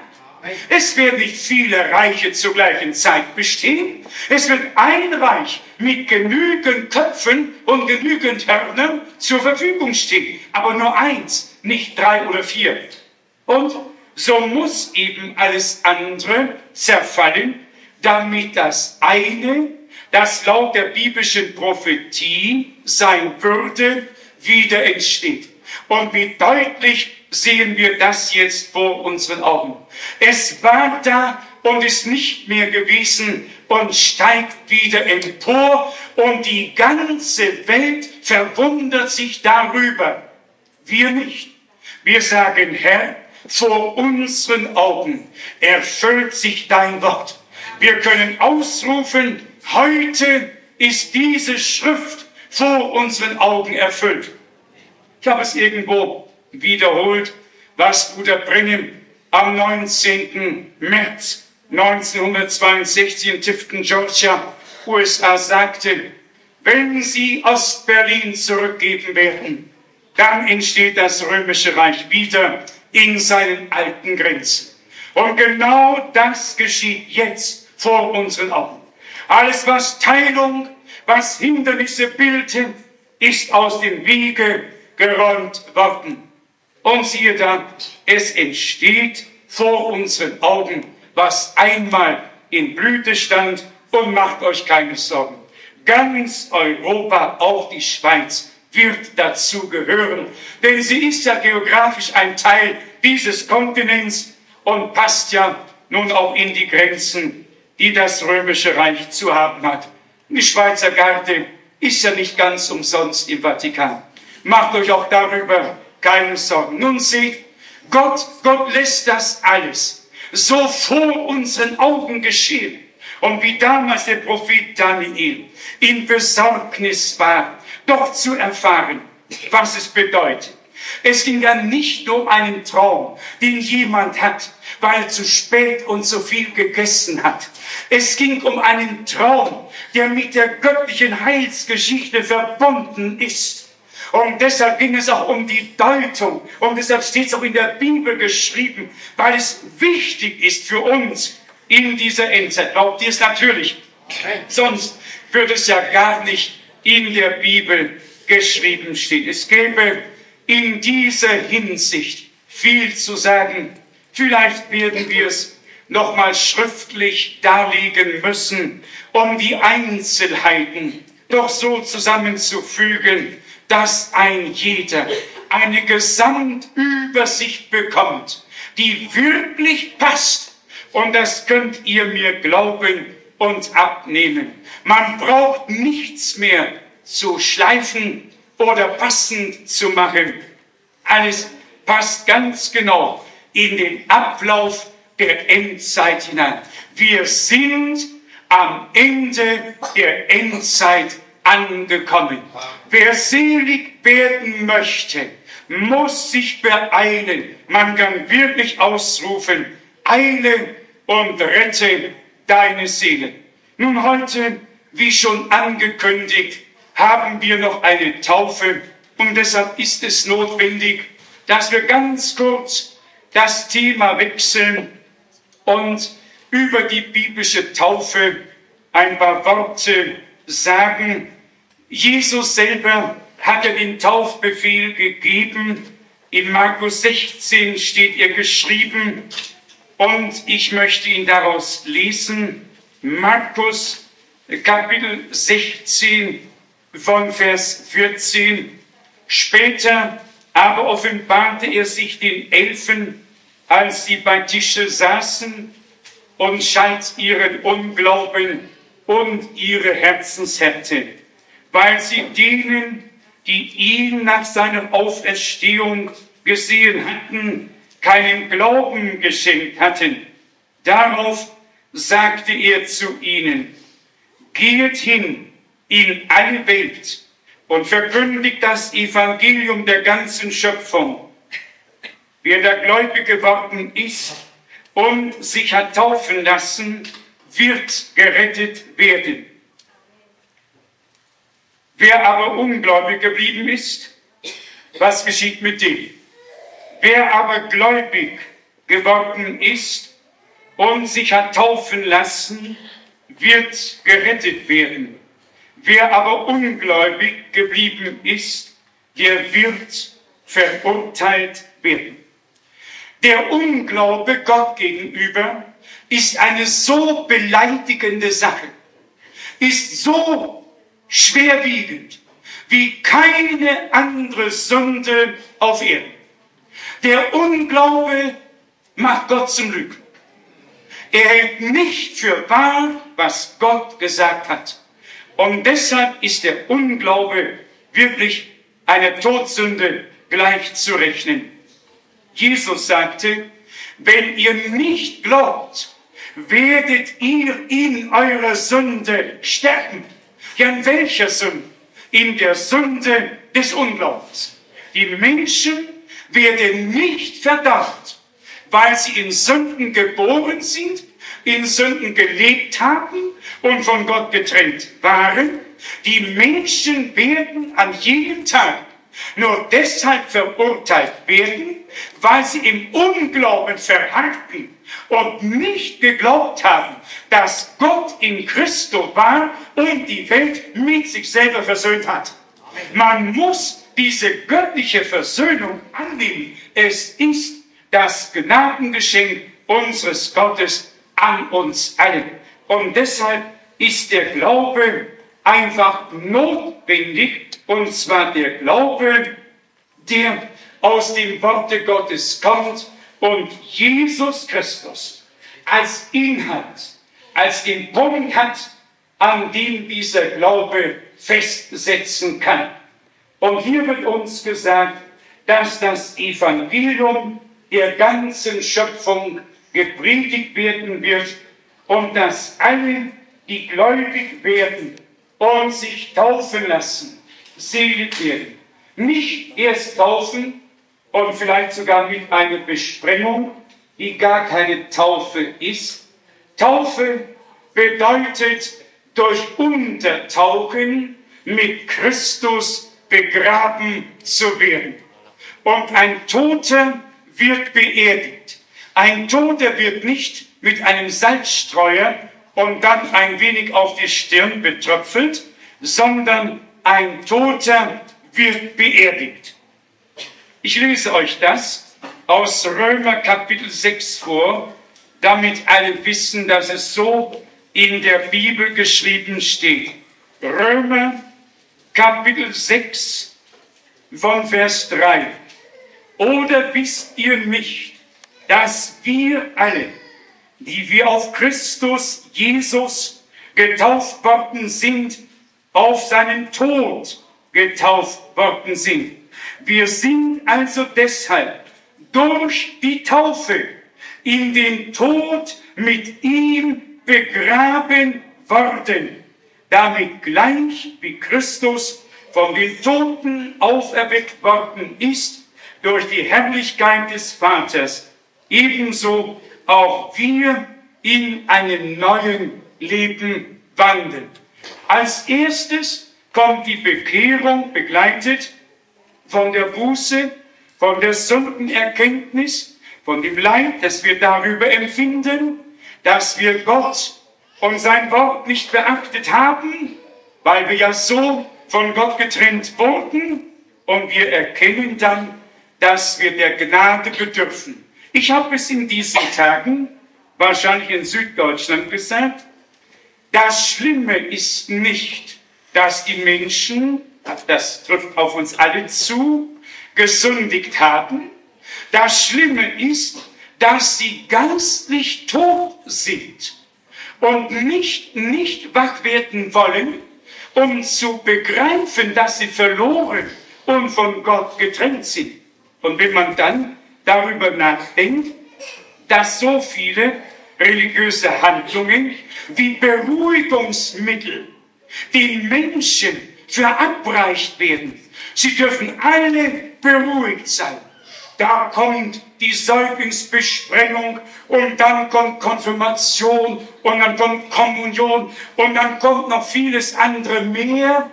Es werden nicht viele Reiche zur gleichen Zeit bestehen. Es wird ein Reich mit genügend Köpfen und genügend Hörnern zur Verfügung stehen. Aber nur eins, nicht drei oder vier. Und so muss eben alles andere zerfallen, damit das eine, das laut der biblischen Prophetie sein würde, wieder entsteht. Und wie deutlich sehen wir das jetzt vor unseren Augen. Es war da und ist nicht mehr gewesen und steigt wieder empor und die ganze Welt verwundert sich darüber. Wir nicht. Wir sagen, Herr, vor unseren Augen erfüllt sich dein Wort. Wir können ausrufen, heute ist diese Schrift vor unseren Augen erfüllt. Ich habe es irgendwo wiederholt, was Bruder Branham am neunzehnten März neunzehnhundertzweiundsechzig in Tifton, Georgia, U S A sagte, wenn Sie Ostberlin zurückgeben werden, dann entsteht das Römische Reich wieder in seinen alten Grenzen. Und genau das geschieht jetzt vor unseren Augen. Alles, was Teilung, was Hindernisse bildete, ist aus dem Wege geräumt worden. Und siehe da, es entsteht vor unseren Augen, was einmal in Blüte stand, und macht euch keine Sorgen. Ganz Europa, auch die Schweiz, wird dazu gehören, denn sie ist ja geografisch ein Teil dieses Kontinents und passt ja nun auch in die Grenzen, die das Römische Reich zu haben hat. Die Schweizer Garde ist ja nicht ganz umsonst im Vatikan. Macht euch auch darüber keine Sorgen. Nun seht, Gott, Gott lässt das alles so vor unseren Augen geschehen. Und wie damals der Prophet Daniel in Besorgnis war, doch zu erfahren, was es bedeutet. Es ging ja nicht nur um einen Traum, den jemand hat, weil er zu spät und zu viel gegessen hat. Es ging um einen Traum, der mit der göttlichen Heilsgeschichte verbunden ist. Und deshalb ging es auch um die Deutung. Und deshalb steht es auch in der Bibel geschrieben, weil es wichtig ist für uns in dieser Endzeit. Glaubt ihr es natürlich? Sonst würde es ja gar nicht in der Bibel geschrieben stehen. Es gäbe in dieser Hinsicht viel zu sagen. Vielleicht werden wir es nochmal schriftlich darlegen müssen, um die Einzelheiten doch so zusammenzufügen, dass ein jeder eine Gesamtübersicht bekommt, die wirklich passt. Und das könnt ihr mir glauben und abnehmen. Man braucht nichts mehr zu schleifen oder passend zu machen. Alles passt ganz genau in den Ablauf der Endzeit hinein. Wir sind am Ende der Endzeit angekommen. Wer selig werden möchte, muss sich beeilen. Man kann wirklich ausrufen, eile und rette deine Seele. Nun heute, wie schon angekündigt, haben wir noch eine Taufe und deshalb ist es notwendig, dass wir ganz kurz das Thema wechseln und über die biblische Taufe ein paar Worte sagen. Jesus selber hat ja den Taufbefehl gegeben. In Markus sechzehn steht er geschrieben und ich möchte ihn daraus lesen. Markus Kapitel sechzehn von Vers vierzehn. Später aber offenbarte er sich den Elfen, als sie bei Tische saßen, und schalt ihren Unglauben und ihre Herzenshärte, weil sie denen, die ihn nach seiner Auferstehung gesehen hatten, keinen Glauben geschenkt hatten. Darauf sagte er zu ihnen, geht hin in alle Welt und verkündigt das Evangelium der ganzen Schöpfung. Wer da gläubig geworden ist und sich hat taufen lassen, wird gerettet werden. Wer aber ungläubig geblieben ist, was geschieht mit dem? Wer aber gläubig geworden ist und sich hat taufen lassen, wird gerettet werden. Wer aber ungläubig geblieben ist, der wird verurteilt werden. Der Unglaube Gott gegenüber ist eine so beleidigende Sache, ist so schwerwiegend wie keine andere Sünde auf Erden. Der Unglaube macht Gott zum Lügner. Er hält nicht für wahr, was Gott gesagt hat. Und deshalb ist der Unglaube wirklich einer Todsünde gleichzurechnen. Jesus sagte, wenn ihr nicht glaubt, werdet ihr in eurer Sünde sterben. Ja, in welcher Sünde? In der Sünde des Unglaubens. Die Menschen werden nicht verdammt, weil sie in Sünden geboren sind, in Sünden gelebt haben und von Gott getrennt waren. Die Menschen werden an jedem Tag nur deshalb verurteilt werden, weil sie im Unglauben verharrten und nicht geglaubt haben, dass Gott in Christo war und die Welt mit sich selber versöhnt hat. Man muss diese göttliche Versöhnung annehmen. Es ist das Gnadengeschenk unseres Gottes an uns allen. Und deshalb ist der Glaube einfach notwendig, und zwar der Glaube, der aus dem Worte Gottes kommt und Jesus Christus als Inhalt, als den Punkt hat, an dem dieser Glaube festsetzen kann. Und hier wird uns gesagt, dass das Evangelium der ganzen Schöpfung gepredigt werden wird und dass alle, die gläubig werden und sich taufen lassen, selig werden. Nicht erst taufen und vielleicht sogar mit einer Besprengung, die gar keine Taufe ist. Taufe bedeutet durch Untertauchen mit Christus begraben zu werden. Und ein Toter wird beerdigt. Ein Toter wird nicht mit einem Salzstreuer und dann ein wenig auf die Stirn betröpfelt, sondern ein Toter wird beerdigt. Ich lese euch das aus Römer Kapitel sechs vor, damit alle wissen, dass es so in der Bibel geschrieben steht. Römer Kapitel sechs von Vers drei. Oder wisst ihr nicht, dass wir alle, die wir auf Christus Jesus getauft worden sind, auf seinen Tod getauft worden sind. Wir sind also deshalb durch die Taufe in den Tod mit ihm begraben worden, damit gleich wie Christus von den Toten auferweckt worden ist durch die Herrlichkeit des Vaters, ebenso auch wir in einem neuen Leben wandeln. Als erstes kommt die Bekehrung, begleitet von der Buße, von der Sündenerkenntnis, von dem Leid, das wir darüber empfinden, dass wir Gott und sein Wort nicht beachtet haben, weil wir ja so von Gott getrennt wurden, und wir erkennen dann, dass wir der Gnade bedürfen. Ich habe es in diesen Tagen, wahrscheinlich in Süddeutschland, gesagt, das Schlimme ist nicht, dass die Menschen, das trifft auf uns alle zu, gesündigt haben. Das Schlimme ist, dass sie geistlich tot sind und nicht, nicht wach werden wollen, um zu begreifen, dass sie verloren und von Gott getrennt sind. Und wenn man dann darüber nachdenkt, dass so viele religiöse Handlungen wie Beruhigungsmittel den Menschen verabreicht werden, sie dürfen alle beruhigt sein. Da kommt die Säuglingsbesprengung und dann kommt Konfirmation und dann kommt Kommunion und dann kommt noch vieles andere mehr.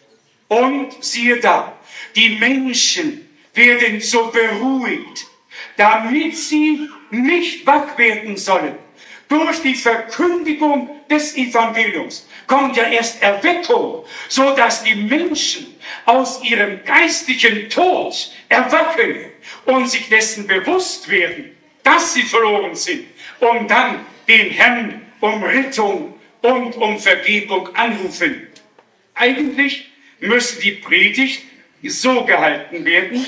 Und siehe da, die Menschen werden so beruhigt, damit sie nicht wach werden sollen. Durch die Verkündigung des Evangeliums kommt ja erst Erweckung, so dass die Menschen aus ihrem geistlichen Tod erwachen und sich dessen bewusst werden, dass sie verloren sind, um dann den Herrn um Rettung und um Vergebung anrufen. Eigentlich müsste die Predigt so gehalten werden,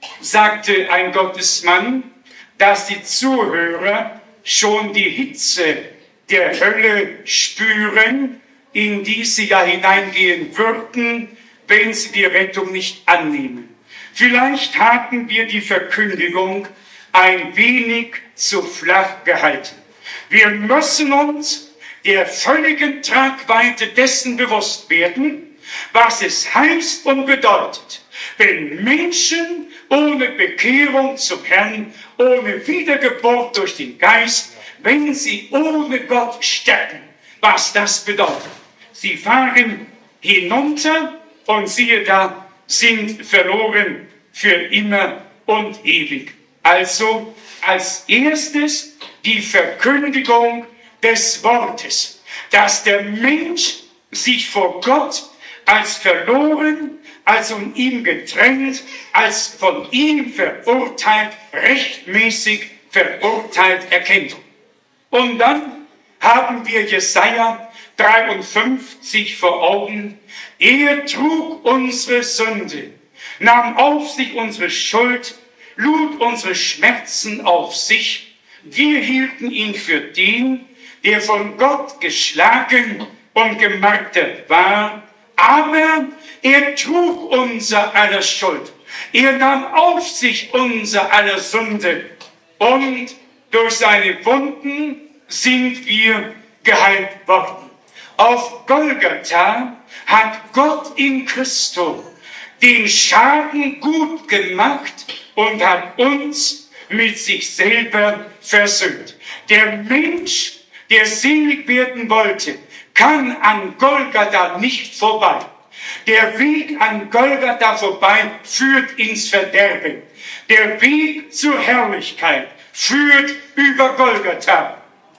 sagte ein Gottesmann, dass die Zuhörer schon die Hitze der Hölle spüren, in die sie ja hineingehen würden, wenn sie die Rettung nicht annehmen. Vielleicht hatten wir die Verkündigung ein wenig zu flach gehalten. Wir müssen uns der völligen Tragweite dessen bewusst werden, was es heißt und bedeutet, wenn Menschen ohne Bekehrung zum Herrn, ohne Wiedergeburt durch den Geist, wenn sie ohne Gott sterben, was das bedeutet. Sie fahren hinunter und siehe da, sind verloren für immer und ewig. Also als erstes die Verkündigung des Wortes, dass der Mensch sich vor Gott als verloren, als von ihm getrennt, als von ihm verurteilt, rechtmäßig verurteilt erkennt. Und dann haben wir Jesaja dreiundfünfzig vor Augen. Er trug unsere Sünde, nahm auf sich unsere Schuld, lud unsere Schmerzen auf sich. Wir hielten ihn für den, der von Gott geschlagen und gemartert war. Aber er trug unser aller Schuld. Er nahm auf sich unser aller Sünde. Und durch seine Wunden sind wir geheilt worden. Auf Golgatha hat Gott in Christo den Schaden gut gemacht und hat uns mit sich selber versöhnt. Der Mensch, der selig werden wollte, kann an Golgatha nicht vorbei. Der Weg an Golgatha vorbei führt ins Verderben. Der Weg zur Herrlichkeit führt über Golgatha.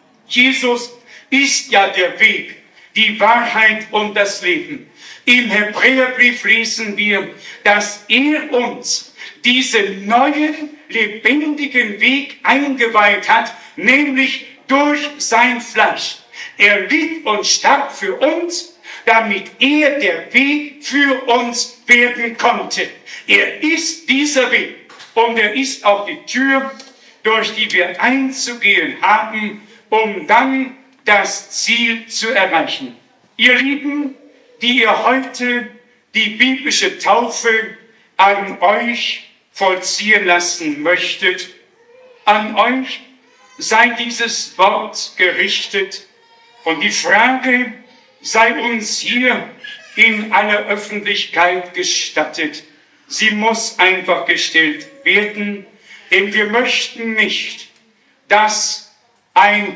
Jesus ist ja der Weg, die Wahrheit und das Leben. Im Hebräerbrief lesen wir, dass er uns diesen neuen, lebendigen Weg eingeweiht hat, nämlich durch sein Fleisch. Er litt und starb für uns, damit er der Weg für uns werden konnte. Er ist dieser Weg und er ist auch die Tür, durch die wir einzugehen haben, um dann das Ziel zu erreichen. Ihr Lieben, die ihr heute die biblische Taufe an euch vollziehen lassen möchtet, an euch sei dieses Wort gerichtet und die Frage sei uns hier in aller Öffentlichkeit gestattet. Sie muss einfach gestellt werden, denn wir möchten nicht, dass ein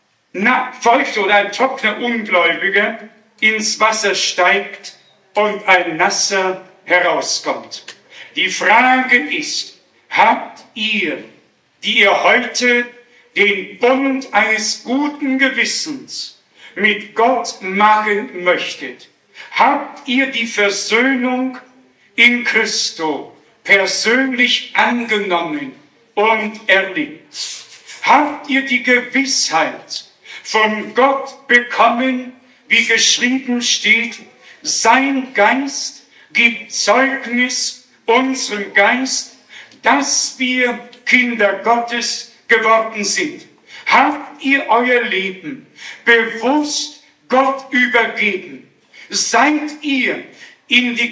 feuchter oder ein trockener Ungläubiger ins Wasser steigt und ein nasser herauskommt. Die Frage ist, habt ihr, die ihr heute den Bund eines guten Gewissens mit Gott machen möchtet, habt ihr die Versöhnung in Christo persönlich angenommen und erlebt? Habt ihr die Gewissheit von Gott bekommen, wie geschrieben steht, sein Geist gibt Zeugnis unserem Geist, dass wir Kinder Gottes geworden sind? Habt ihr euer Leben bewusst Gott übergeben? Seid ihr in die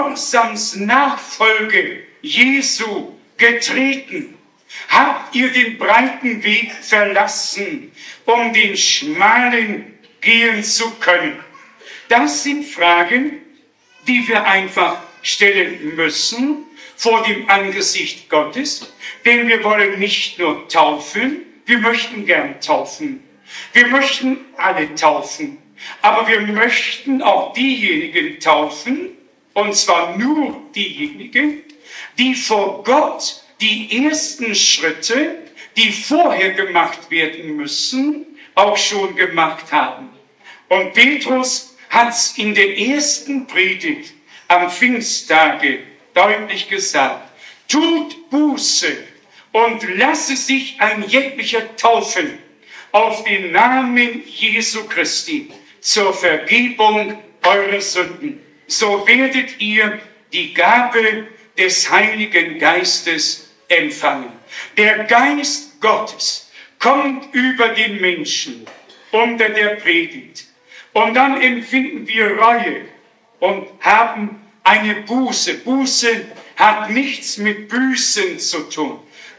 Gehorsamsnachfolge Jesu getreten? Habt ihr den breiten Weg verlassen, um den schmalen gehen zu können? Das sind Fragen, die wir einfach stellen müssen vor dem Angesicht Gottes, denn wir wollen nicht nur taufen, wir möchten gern taufen. Wir möchten alle taufen, aber wir möchten auch diejenigen taufen, und zwar nur diejenigen, die vor Gott die ersten Schritte, die vorher gemacht werden müssen, auch schon gemacht haben. Und Petrus hat es in der ersten Predigt am Pfingsttage deutlich gesagt: Tut Buße und lasse sich ein jeglicher taufen auf den Namen Jesu Christi zur Vergebung eurer Sünden. So werdet ihr die Gabe des Heiligen Geistes empfangen. Der Geist Gottes kommt über den Menschen unter der Predigt. Und dann empfinden wir Reue und haben eine Buße. Buße hat nichts mit Büßen zu tun.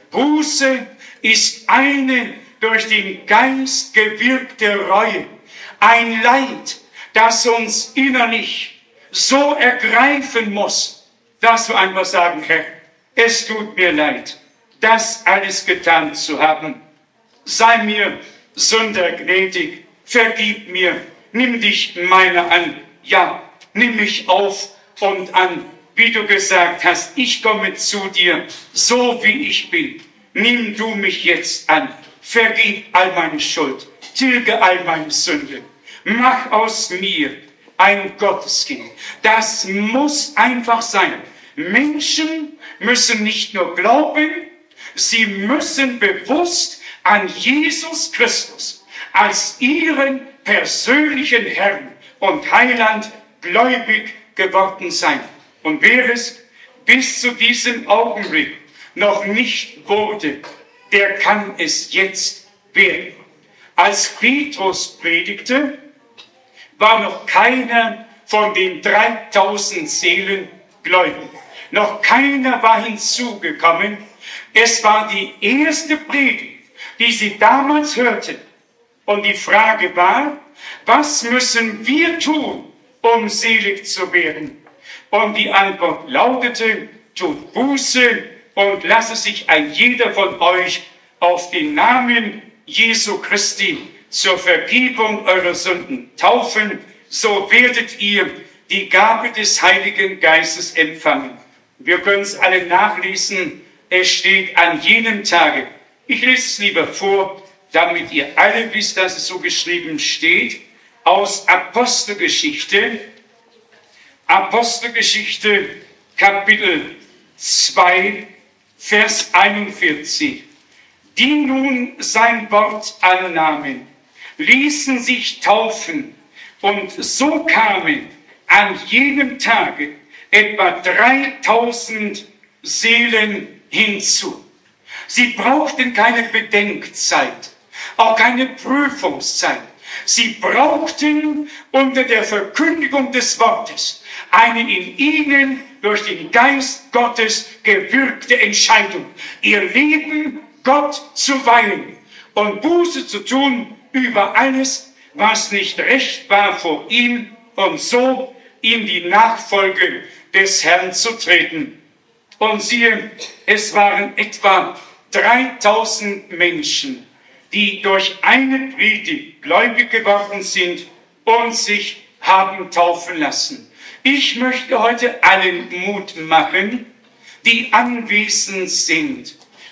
Buße ist eine durch den Geist gewirkte Reue. Ein Leid, das uns innerlich so ergreifen muss, dass wir einfach sagen: Herr, es tut mir leid, das alles getan zu haben. Sei mir Sünder gnädig, vergib mir, nimm dich meiner an. Ja, nimm mich auf und an, wie du gesagt hast, ich komme zu dir, so wie ich bin. Nimm du mich jetzt an, vergib all meine Schuld, tilge all meine Sünde, mach aus mir ein Gotteskind. Das muss einfach sein. Menschen müssen nicht nur glauben, sie müssen bewusst an Jesus Christus als ihren persönlichen Herrn und Heiland gläubig geworden sein. Und wer es bis zu diesem Augenblick noch nicht wurde, der kann es jetzt werden. Als Petrus predigte, war noch keiner von den dreitausend Seelen gläubig. Noch keiner war hinzugekommen. Es war die erste Predigt, die sie damals hörten. Und die Frage war: Was müssen wir tun, um selig zu werden? Und die Antwort lautete: Tut Buße und lasse sich ein jeder von euch auf den Namen Jesu Christi zur Vergebung eurer Sünden taufen, so werdet ihr die Gabe des Heiligen Geistes empfangen. Wir können es alle nachlesen, es steht an jenem Tage. Ich lese es lieber vor, damit ihr alle wisst, dass es so geschrieben steht, aus Apostelgeschichte, Apostelgeschichte Kapitel zwei, Vers einundvierzig. Die nun sein Wort annahmen, ließen sich taufen, und so kamen an jenem Tage etwa dreitausend Seelen hinzu. Sie brauchten keine Bedenkzeit, auch keine Prüfungszeit. Sie brauchten unter der Verkündigung des Wortes eine in ihnen durch den Geist Gottes gewirkte Entscheidung, ihr Leben Gott zu weihen und Buße zu tun über alles, was nicht recht war vor ihm, und so in die Nachfolge des Herrn zu treten. Und siehe, es waren etwa dreitausend Menschen, die durch eine Predigt gläubig geworden sind und sich haben taufen lassen. Ich möchte heute allen Mut machen, die anwesend sind,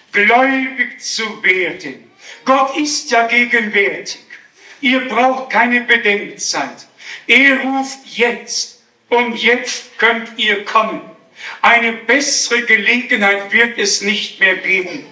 gläubig zu werden. Gott ist ja gegenwärtig. Ihr braucht keine Bedenkzeit. Er ruft jetzt, und jetzt könnt ihr kommen. Eine bessere Gelegenheit wird es nicht mehr geben.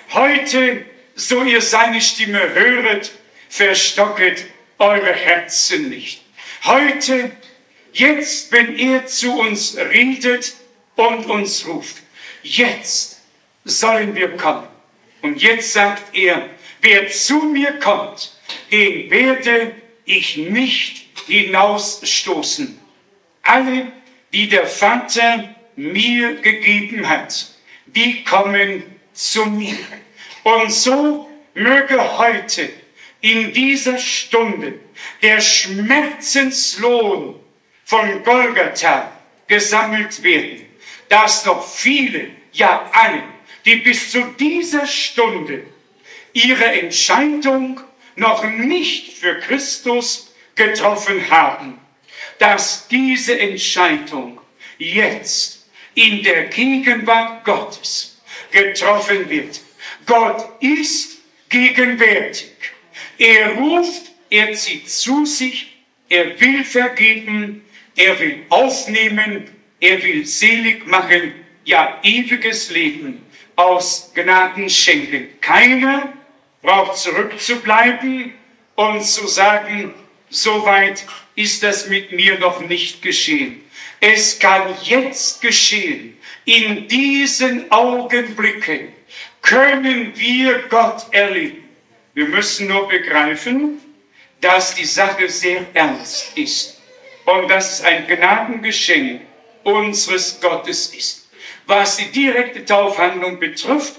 Heute, so ihr seine Stimme höret, verstocket eure Herzen nicht. Heute, jetzt, wenn er zu uns redet und uns ruft, jetzt sollen wir kommen. Und jetzt sagt er: Wer zu mir kommt, den werde ich nicht hinausstoßen. Alle, die der Vater mir gegeben hat, die kommen zu mir. Und so möge heute in dieser Stunde der Schmerzenslohn von Golgatha gesammelt werden. dass noch viele, ja alle, die bis zu dieser Stunde ihre Entscheidung noch nicht für Christus getroffen haben, dass diese Entscheidung jetzt in der Gegenwart Gottes getroffen wird. Gott ist gegenwärtig. Er ruft, er zieht zu sich, er will vergeben, er will aufnehmen, er will selig machen, ja ewiges Leben aus Gnaden schenken. Keiner braucht zurückzubleiben und zu sagen, soweit ist das mit mir noch nicht geschehen. Es kann jetzt geschehen. In diesen Augenblicken können wir Gott erleben. Wir müssen nur begreifen, dass die Sache sehr ernst ist und dass es ein Gnadengeschenk unseres Gottes ist. Was die direkte Taufhandlung betrifft,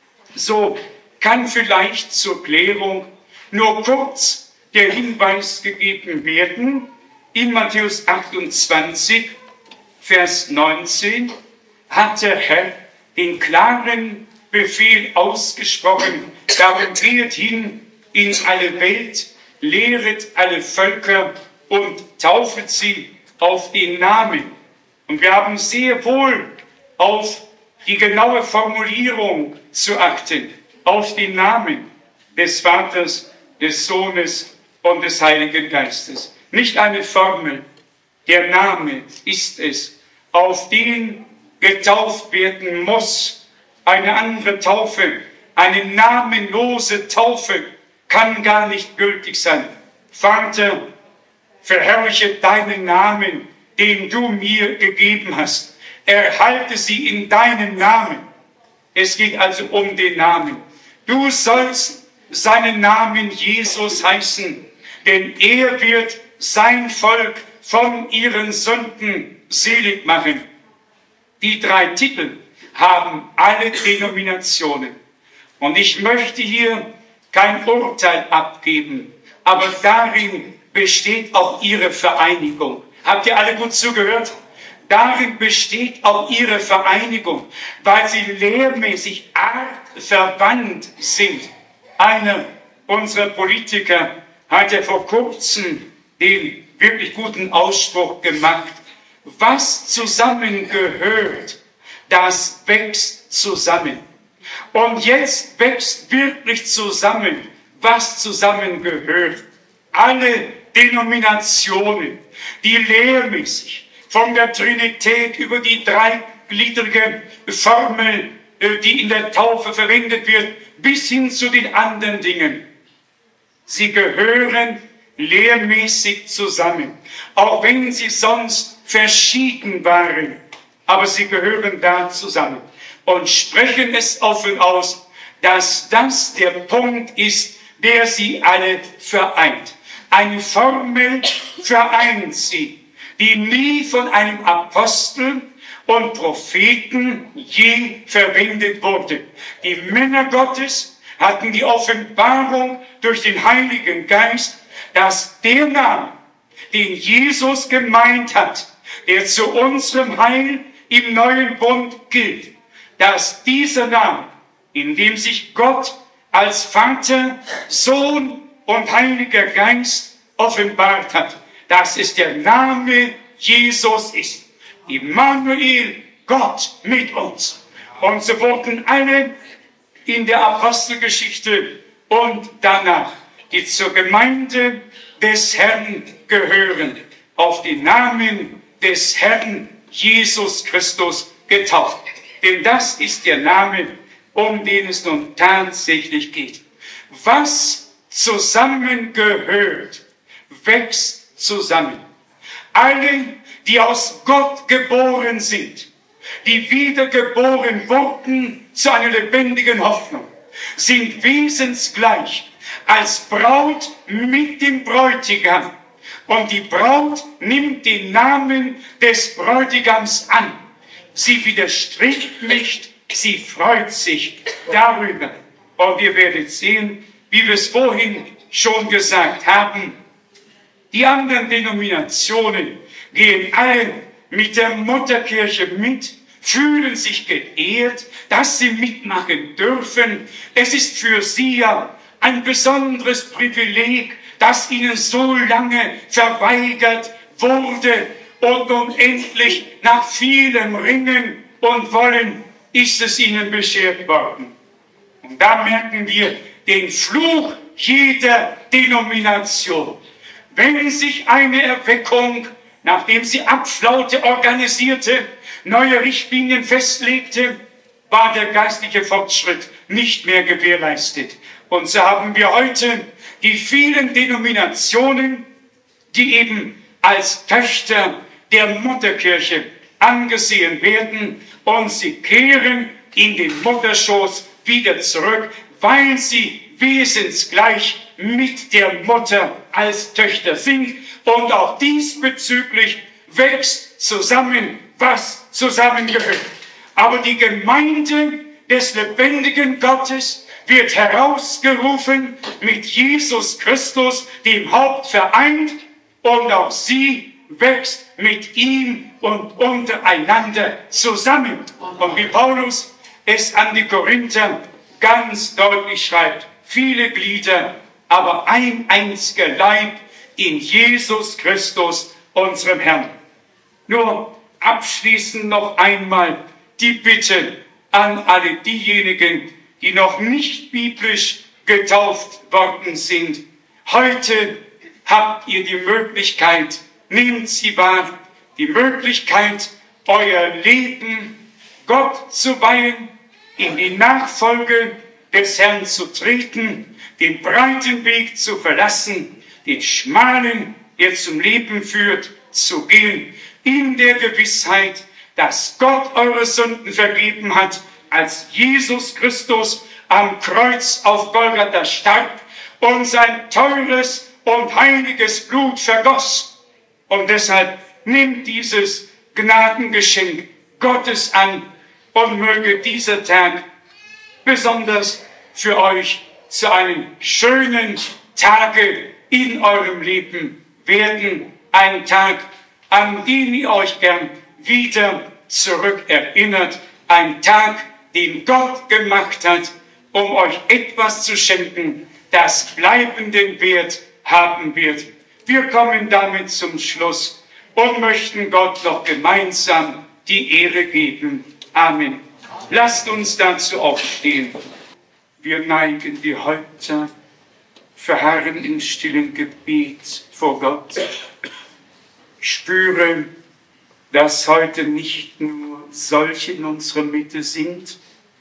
so kann vielleicht zur Klärung nur kurz der Hinweis gegeben werden. In Matthäus achtundzwanzig, Vers neunzehn, hat der Herr den klaren Befehl ausgesprochen, darum geht hin in alle Welt, lehret alle Völker und taufet sie auf den Namen. Und wir haben sehr wohl auf die genaue Formulierung zu achten, auf den Namen des Vaters, des Sohnes und des Heiligen Geistes. Nicht eine Formel, der Name ist es, auf den getauft werden muss. Eine andere Taufe, eine namenlose Taufe kann gar nicht gültig sein. Vater, verherrliche deinen Namen, den du mir gegeben hast. Erhalte sie in deinem Namen. Es geht also um den Namen. Du sollst seinen Namen Jesus heißen, denn er wird sein Volk von ihren Sünden selig machen. Die drei Titel haben alle Denominationen. Und ich möchte hier kein Urteil abgeben, aber darin besteht auch ihre Vereinigung. Habt ihr alle gut zugehört? Darin besteht auch ihre Vereinigung, weil sie lehrmäßig artverwandt sind. Einer unserer Politiker hat ja vor kurzem den wirklich guten Ausspruch gemacht: Was zusammengehört, das wächst zusammen. Und jetzt wächst wirklich zusammen, was zusammengehört. Alle Denominationen, die lehrmäßig von der Trinität über die dreigliedrige Formel, die in der Taufe verwendet wird, bis hin zu den anderen Dingen. Sie gehören lehrmäßig zusammen, auch wenn sie sonst verschieden waren, aber sie gehören da zusammen und sprechen es offen aus, dass das der Punkt ist, der sie alle vereint. Eine Formel vereint sie, die nie von einem Apostel und Propheten je verwendet wurde. Die Männer Gottes hatten die Offenbarung durch den Heiligen Geist, dass der Name, den Jesus gemeint hat, der zu unserem Heil im neuen Bund gilt, dass dieser Name, in dem sich Gott als Vater, Sohn und Heiliger Geist offenbart hat, dass es der Name Jesus ist. Immanuel, Gott mit uns. Und so wurden alle in der Apostelgeschichte und danach, die zur Gemeinde des Herrn gehören, auf den Namen des Herrn Jesus Christus getauft. Denn das ist der Name, um den es nun tatsächlich geht. Was zusammengehört, wächst zusammen. Alle, die aus Gott geboren sind, die wiedergeboren wurden zu einer lebendigen Hoffnung, sind wesensgleich als Braut mit dem Bräutigam. Und die Braut nimmt den Namen des Bräutigams an. Sie widerstrebt nicht, sie freut sich darüber. Und ihr werdet sehen, wie wir es vorhin schon gesagt haben, die anderen Denominationen gehen alle mit der Mutterkirche mit, fühlen sich geehrt, dass sie mitmachen dürfen. Es ist für sie ja ein besonderes Privileg, das ihnen so lange verweigert wurde. Und nun endlich nach vielem Ringen und Wollen ist es ihnen beschert worden. Und da merken wir den Fluch jeder Denomination. Wenn sich eine Erweckung, nachdem sie Abflaute organisierte, neue Richtlinien festlegte, war der geistliche Fortschritt nicht mehr gewährleistet. Und so haben wir heute die vielen Denominationen, die eben als Töchter der Mutterkirche angesehen werden, und sie kehren in den Mutterschoß wieder zurück, weil sie wesensgleich mit der Mutter als Töchter sind. Und auch diesbezüglich wächst zusammen, was zusammengehört. Aber die Gemeinde des lebendigen Gottes wird herausgerufen, mit Jesus Christus, dem Haupt, vereint, und auch sie wächst mit ihm und untereinander zusammen. Und wie Paulus es an die Korinther ganz deutlich schreibt, viele Glieder, aber ein einziger Leib in Jesus Christus, unserem Herrn. Nur abschließend noch einmal die Bitte an alle diejenigen, die noch nicht biblisch getauft worden sind. Heute habt ihr die Möglichkeit, nehmt sie wahr, die Möglichkeit, euer Leben Gott zu weihen, in die Nachfolge des Herrn zu treten, den breiten Weg zu verlassen, den schmalen, der zum Leben führt, zu gehen, in der Gewissheit, dass Gott eure Sünden vergeben hat, als Jesus Christus am Kreuz auf Golgatha starb und sein teures und heiliges Blut vergoss. Und deshalb nimmt dieses Gnadengeschenk Gottes an und möge dieser Tag besonders für euch zu einem schönen Tage in eurem Leben werden. Ein Tag, an den ihr euch gern wieder zurückerinnert. Ein Tag, den Gott gemacht hat, um euch etwas zu schenken, das bleibenden Wert haben wird. Wir kommen damit zum Schluss und möchten Gott noch gemeinsam die Ehre geben. Amen. Lasst uns dazu aufstehen. Wir neigen die Häupter, verharren im stillen Gebet vor Gott. Ich spüre, dass heute nicht nur solche in unserer Mitte sind,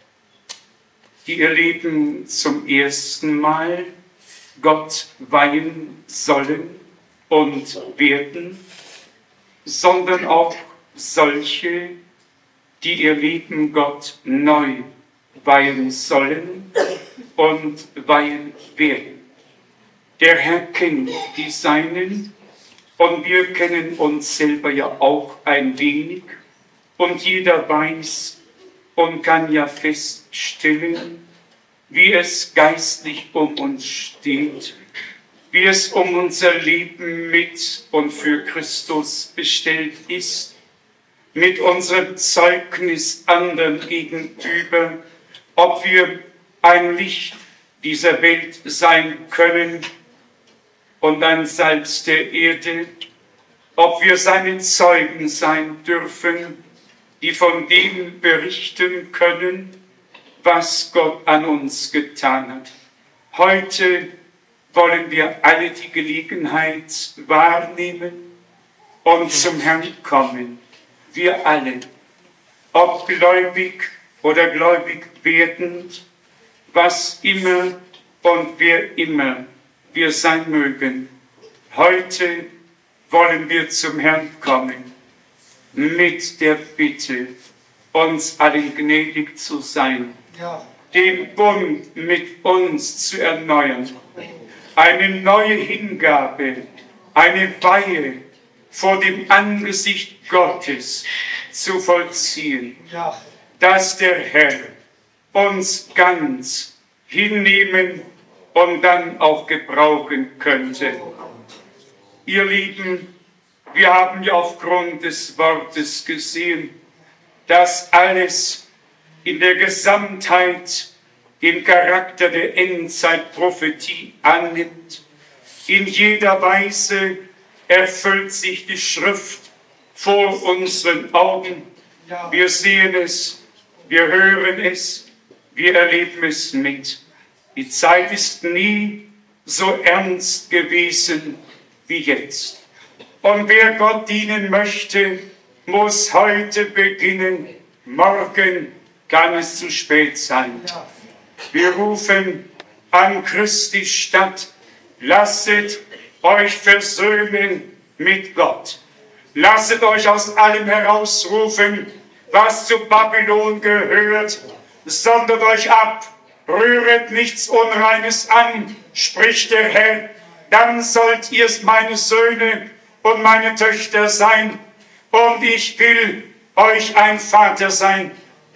die ihr Leben zum ersten Mal Gott weihen sollen und werden, sondern auch solche, die ihr Leben Gott neu weihen sollen und weihen werden. Der Herr kennt die Seinen und wir kennen uns selber ja auch ein wenig und jeder weiß und kann ja feststellen, wie es geistlich um uns steht, wie es um unser Leben mit und für Christus bestellt ist, mit unserem Zeugnis anderen gegenüber, ob wir ein Licht dieser Welt sein können und ein Salz der Erde, ob wir seine Zeugen sein dürfen, die von dem berichten können, was Gott an uns getan hat. Heute wollen wir alle die Gelegenheit wahrnehmen und zum Herrn kommen. Wir alle, ob gläubig oder gläubig werdend, was immer und wer immer wir sein mögen. Heute wollen wir zum Herrn kommen mit der Bitte, uns allen gnädig zu sein, ja. Den Bund mit uns zu erneuern, eine neue Hingabe, eine Weihe vor dem Angesicht Gottes zu vollziehen, ja. Dass der Herr uns ganz hinnehmen und dann auch gebrauchen könnte. Ihr Lieben, wir haben ja aufgrund des Wortes gesehen, dass alles in der Gesamtheit den Charakter der Endzeitprophetie annimmt. In jeder Weise erfüllt sich die Schrift vor unseren Augen. Wir sehen es, wir hören es, wir erleben es mit. Die Zeit ist nie so ernst gewesen wie jetzt. Und wer Gott dienen möchte, muss heute beginnen. Morgen kann es zu spät sein. Wir rufen an Christi Stadt. Lasset euch versöhnen mit Gott. Lasset euch aus allem herausrufen, was zu Babylon gehört. Sondert euch ab, rühret nichts Unreines an, spricht der Herr. Dann sollt ihr meine Söhne und meine Töchter sein. Und ich will euch ein Vater sein.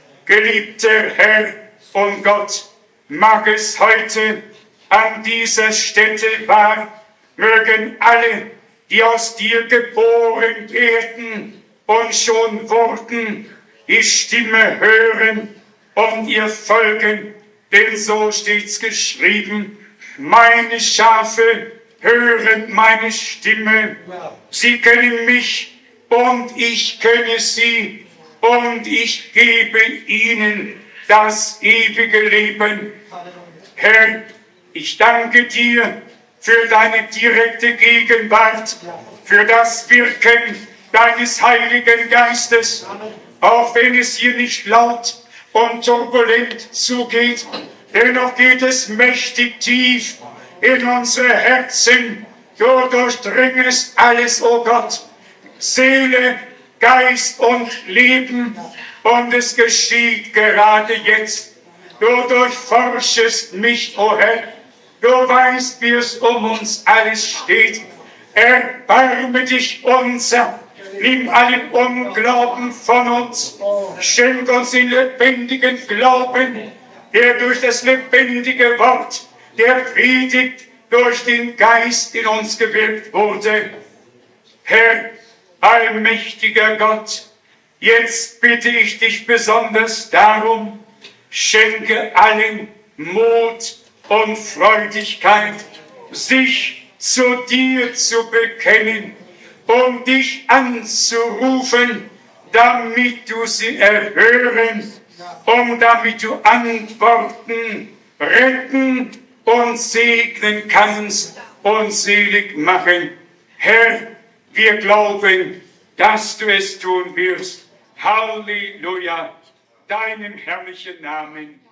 Geliebter Herr und Gott, mag es heute an dieser Stätte wahr, mögen alle, die aus dir geboren werden und schon wurden, die Stimme hören und ihr folgen, denn so steht's geschrieben, meine Schafe hören meine Stimme, sie kennen mich und ich kenne sie und ich gebe ihnen das ewige Leben. Herr, ich danke dir für deine direkte Gegenwart, für das Wirken deines Heiligen Geistes, auch wenn es hier nicht laut und turbulent zugeht, dennoch geht es mächtig tief in unsere Herzen. Du durchdringest alles, o Gott, Seele, Geist und Leben, und es geschieht gerade jetzt. Du durchforschest mich, o Herr, du weißt, wie es um uns alles steht. Erbarme dich unser, nimm allen Unglauben von uns, schenk uns den lebendigen Glauben, der durch das lebendige Wort der Predigt durch den Geist in uns gewirkt wurde. Herr, allmächtiger Gott, jetzt bitte ich dich besonders darum, schenke allen Mut und Freudigkeit, sich zu dir zu bekennen, um dich anzurufen, damit du sie erhören, um damit du antworten, retten und segnen kannst und selig machen. Herr, wir glauben, dass du es tun wirst. Halleluja, deinem herrlichen Namen.